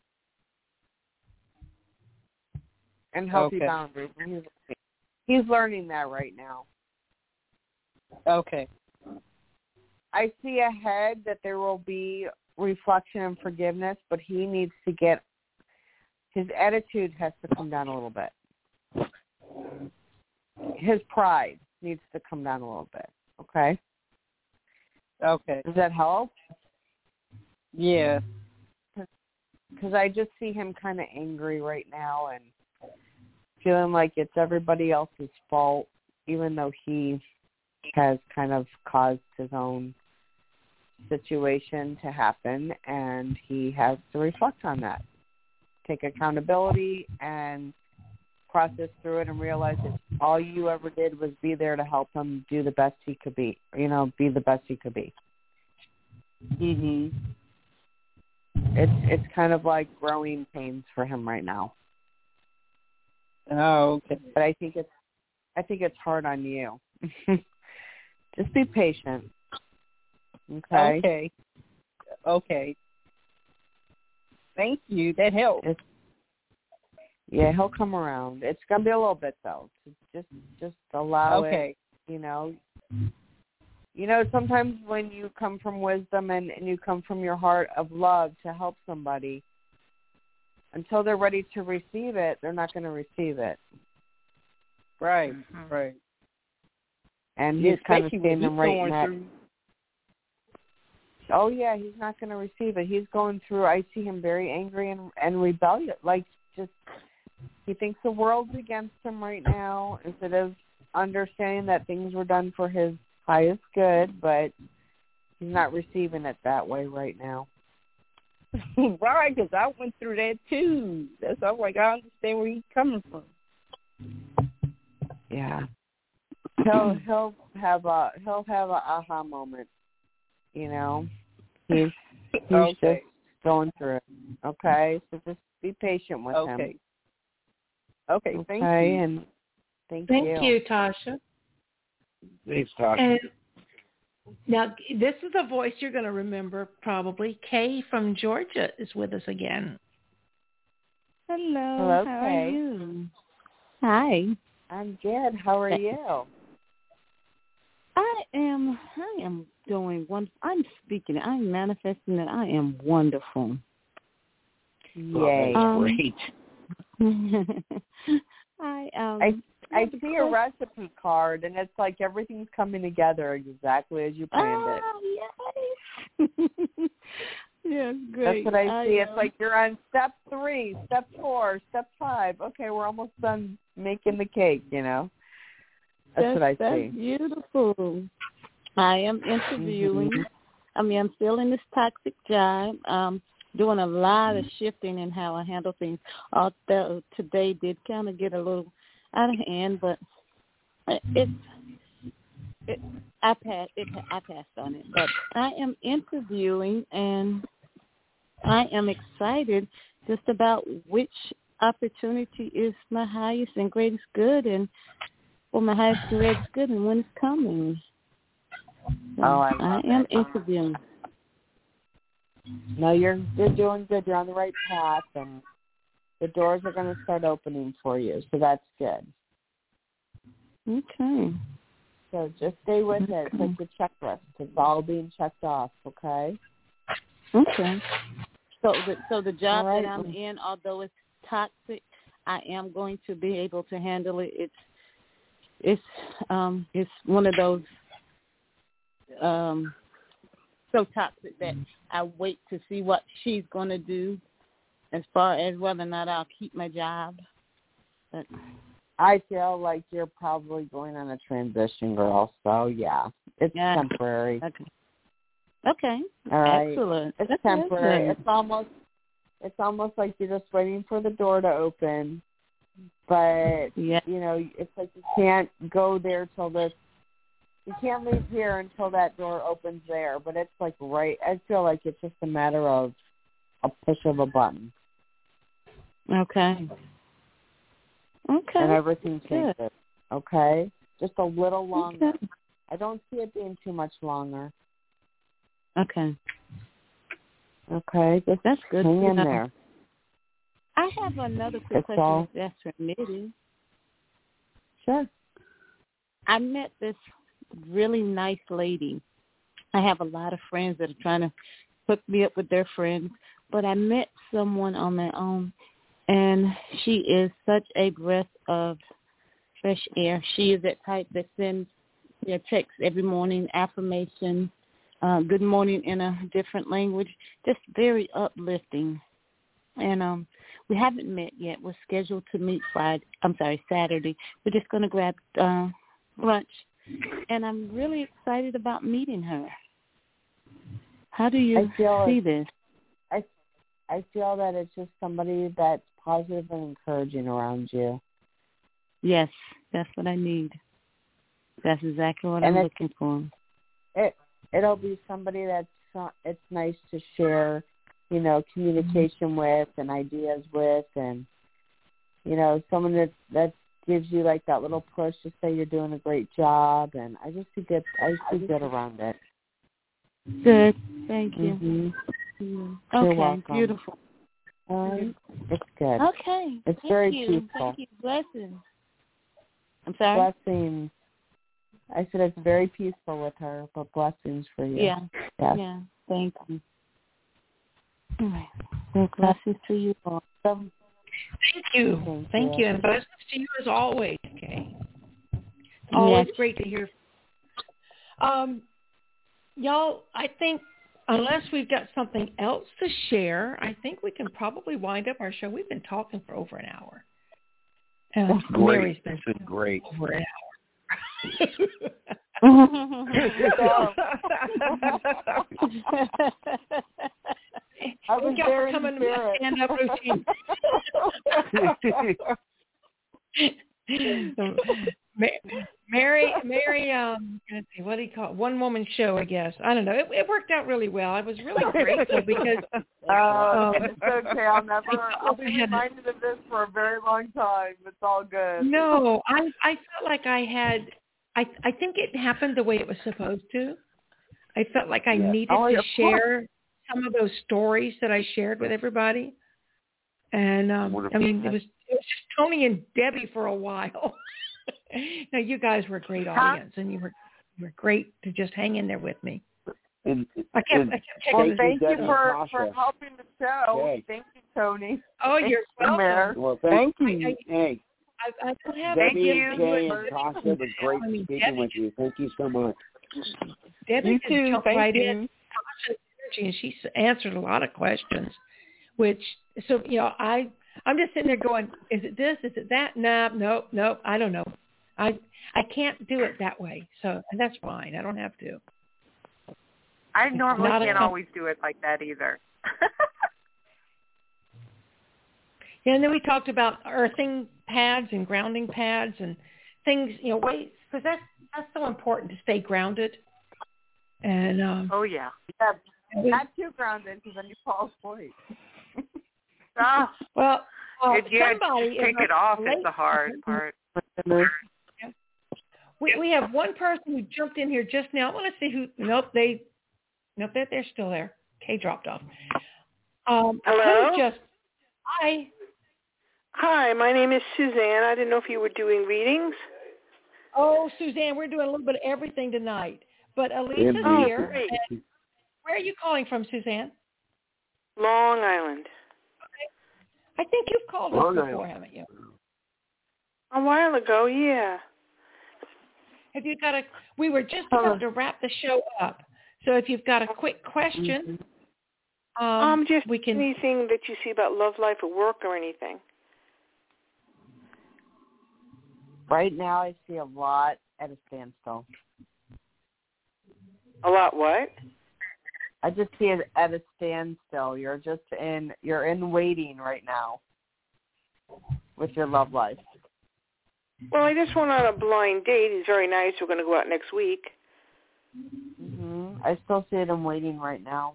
G: and healthy boundaries. And he's learning that right now.
A: Okay.
G: I see ahead that there will be reflection and forgiveness, but he needs to get his attitude has to come down a little bit. His pride needs to come down a little bit. Okay?
A: Okay.
G: Does that help?
A: Yeah.
G: Because I just see him kind of angry right now and feeling like it's everybody else's fault, even though he has kind of caused his own situation to happen, and he has to reflect on that. Take accountability and process through it and realize that all you ever did was be there to help him do the best he could be, be the best he could be.
A: Mhm.
G: It's kind of like growing pains for him right now.
A: Oh, okay.
G: But I think it's hard on you. Just be patient. Okay.
A: Okay. Thank you. That helps.
G: Yeah, he'll come around. It's gonna be a little bit though. Just allow it. Sometimes when you come from wisdom and you come from your heart of love to help somebody, until they're ready to receive it, they're not going to receive it.
A: Right. Right.
G: And he's kind of seeing them right in that. Oh yeah, he's not going to receive it. He's going through. I see him very angry and rebellious. Like he thinks the world's against him right now, instead of understanding that things were done for his highest good, but he's not receiving it that way right now.
A: Right, because I went through that too. That's why I'm like, I understand where he's coming from.
G: Yeah, he'll have a aha moment. He's just going through it. Okay, so just be patient with him.
A: Okay, thank you.
G: And thank you,
C: Tasha.
D: Thanks, Tasha.
C: And now, this is a voice you're going to remember probably. Kay from Georgia is with us again.
F: Hello. How
G: Kay.
F: are you? Hi.
G: I'm good. How are you?
F: I am doing wonderful. I'm manifesting that I am wonderful.
G: Yay.
D: Great.
G: I see a recipe card, and it's like everything's coming together exactly as you planned it.
F: Yes. Yes, great.
G: That's what I see. It's like you're on step 3, step 4, step 5. Okay, we're almost done making the cake, you know. That's what I see.
F: That's beautiful. I am interviewing. I mean, I'm still in this toxic job. Doing a lot of shifting in how I handle things. Although today did kind of get a little out of hand, but I passed on it. But I am interviewing, and I am excited just about which opportunity is my highest and greatest good, and my highest and greatest good, and when it's coming. So I am interviewing.
G: No, you're doing good. You're on the right path, and the doors are going to start opening for you. So that's good.
F: Okay.
G: So just stay with it. It's like the checklist. It's all being checked off. Okay.
F: Okay. So the job that I'm in, although it's toxic, I am going to be able to handle it. It's one of those so toxic that I wait to see what she's going to do as far as whether or not I'll keep my job. But
G: I feel like you're probably going on a transition, girl. So, yeah, it's temporary.
F: Okay.
G: All right.
F: Excellent.
G: It's temporary. It's almost like you're just waiting for the door to open. But, you know, it's like you can't go there till this. You can't leave here until that door opens there, but it's like I feel like it's just a matter of a push of a button.
F: Okay.
G: And everything changes. Okay? Just a little longer.
F: Okay.
G: I don't see it being too much longer.
F: Okay.
G: Okay? That's
F: good.
G: Hang in there.
F: I have another quick question if that's permitted.
G: Sure.
F: I met this really nice lady. I have a lot of friends that are trying to hook me up with their friends, but I met someone on my own, and she is such a breath of fresh air. She is that type that sends texts every morning, affirmation, good morning in a different language, just very uplifting. And we haven't met yet. We're scheduled to meet Saturday. We're just going to grab lunch. And I'm really excited about meeting her. How do you see this?
G: I feel that it's just somebody that's positive and encouraging around you.
F: Yes, that's what I need. That's exactly what I'm looking for.
G: It'll be somebody it's nice to share, communication with and ideas with, and someone that gives you like that little push to say you're doing a great job, and I see good around it.
F: Good, thank you.
G: Mm-hmm.
F: Okay,
G: you're welcome.
F: Beautiful.
G: It's good.
F: Okay,
G: it's very peaceful.
F: Thank you. Blessings. I'm sorry.
G: Blessings. I said it's very peaceful with her, but blessings for you.
F: Yeah.
G: Yes.
F: Yeah. Thank you. All right. Blessings to you all.
C: Thank you. Thank you. And blessings to you as always, Kay. Always great to hear from you. Y'all, I think unless we've got something else to share, I think we can probably wind up our show. We've been talking for over an hour.
D: That's great. This is great.
C: Over an hour.
G: I was there in
C: coming to my stand-up routine. Mary, let's see, what do you call it? One woman show, I guess. I don't know. It worked out really well. I was really grateful because
G: it's okay. I'll be reminded of this for a very long time. It's all good.
C: No, I felt like I think it happened the way it was supposed to. I felt like I needed to share some of those stories that I shared with everybody. And it was just Tony and Debbie for a while. Now you guys were a great audience, and you were great to just hang in there with me. I kept checking.
G: Thank you for helping the show.
D: Hey.
G: Thank you, Tony.
C: Oh, you're welcome.
D: Well, thank you. Hey,
C: I don't have
D: Debbie,
E: you.
D: Jay, and Tasha, it was great speaking with you. Thank you so much.
C: Debbie
A: You
C: just
A: too.
C: jumped
A: Thank
C: right
A: you.
C: in. Tasha's energy, and she answered a lot of questions. Which, so I'm just sitting there going, is it this? Is it that? Nah, nope. I don't know. I can't do it that way. So and that's fine. I don't have to.
E: I normally
C: not a
E: can't
C: com-
E: always do it like that either.
C: Yeah, and then we talked about earthing pads and grounding pads and things, ways, because that's so important to stay grounded. And
E: Oh, yeah.
G: Not too grounded because then you fall asleep.
E: Oh,
C: well,
E: yeah,
C: somebody
E: take it off is the hard part.
C: We have one person who jumped in here just now. I want to see who. Nope, they're still there. Kay dropped off.
H: Hello.
C: Hi.
H: Hi, my name is Suzanne. I didn't know if you were doing readings.
C: Oh, Suzanne, we're doing a little bit of everything tonight. But Elisa's
D: Oh,
C: here.
H: great.
C: And where are you calling from, Suzanne?
H: Long Island.
C: I think you've called us before, haven't you?
H: A while ago, yeah.
C: Have you got we were just about to wrap the show up. So if you've got a quick question,
H: just
C: we can.
H: anything that you see about love life or work or anything.
G: Right now, I see a lot at a standstill.
H: A lot what?
G: I just see it at a standstill. You're in waiting right now with your love life.
H: Well, I just went on a blind date. He's very nice. We're going to go out next week.
G: I still see it in waiting right now.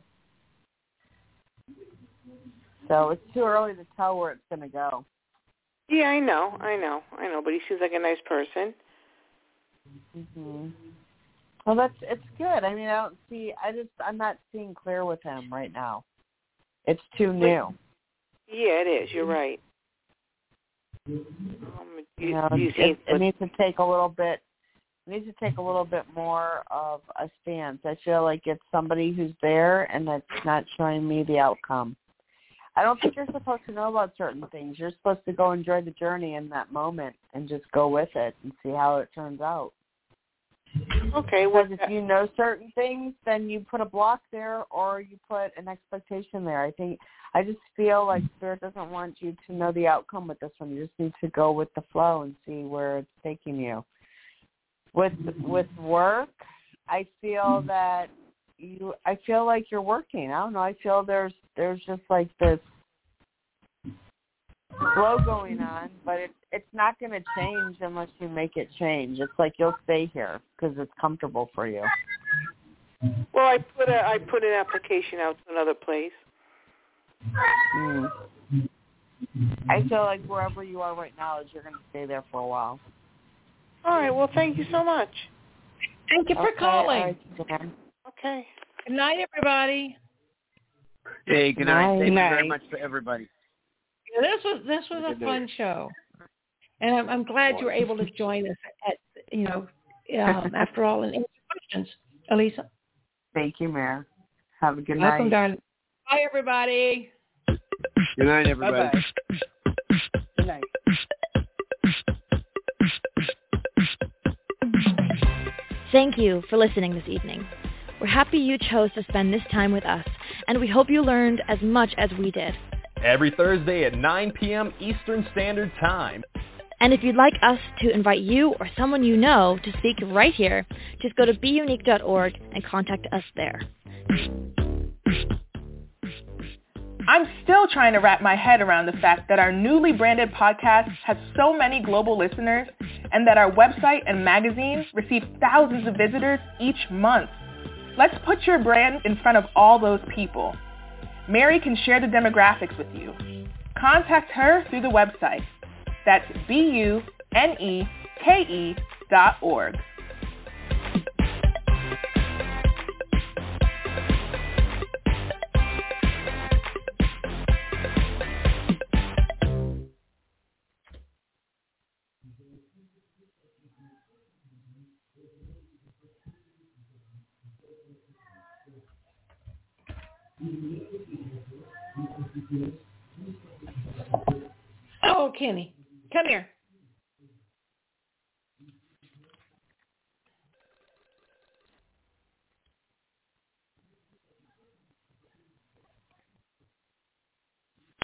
G: So it's too early to tell where it's going to go.
H: Yeah, I know. But he seems like a nice person.
G: Well, it's good. I mean, I'm not seeing clear with him right now. It's too new.
H: Yeah, it is. You're right.
G: It needs to take a little bit. It needs to take a little bit more of a stance. I feel like it's somebody who's there and that's not showing me the outcome. I don't think you're supposed to know about certain things. You're supposed to go enjoy the journey in that moment and just go with it and see how it turns out.
H: Okay.
G: Because if you know certain things, then you put a block there or you put an expectation there. I just feel like Spirit doesn't want you to know the outcome with this one. You just need to go with the flow and see where it's taking you. With work, I feel like you're working. I don't know. I feel there's just like this flow going on, but it's not going to change unless you make it change. It's like you'll stay here because it's comfortable for you.
H: Well, I put an application out to another place.
G: I feel like wherever you are right now is you're going to stay there for a while.
H: All right. Well, thank you so much.
C: Thank you for calling.
G: All right,
H: okay.
C: Good night, everybody.
D: Hey, good night. Thank you very much for everybody.
C: Yeah, this was a fun show, and I'm glad you were able to join us after all and answer questions, Elisa.
G: Thank you, Mare. Have a good
C: night. Welcome,
G: night.
C: darling. Bye, everybody.
D: Good night, everybody.
A: Bye-bye. Good night.
I: Thank you for listening this evening. We're happy you chose to spend this time with us, and we hope you learned as much as we did.
J: Every Thursday at 9 p.m. Eastern Standard Time.
I: And if you'd like us to invite you or someone you know to speak right here, just go to beunique.org and contact us there.
B: I'm still trying to wrap my head around the fact that our newly branded podcast has so many global listeners and that our website and magazine receive thousands of visitors each month. Let's put your brand in front of all those people. Mary can share the demographics with you. Contact her through the website. That's BUNEKE.org.
C: Oh, Kenny, come here.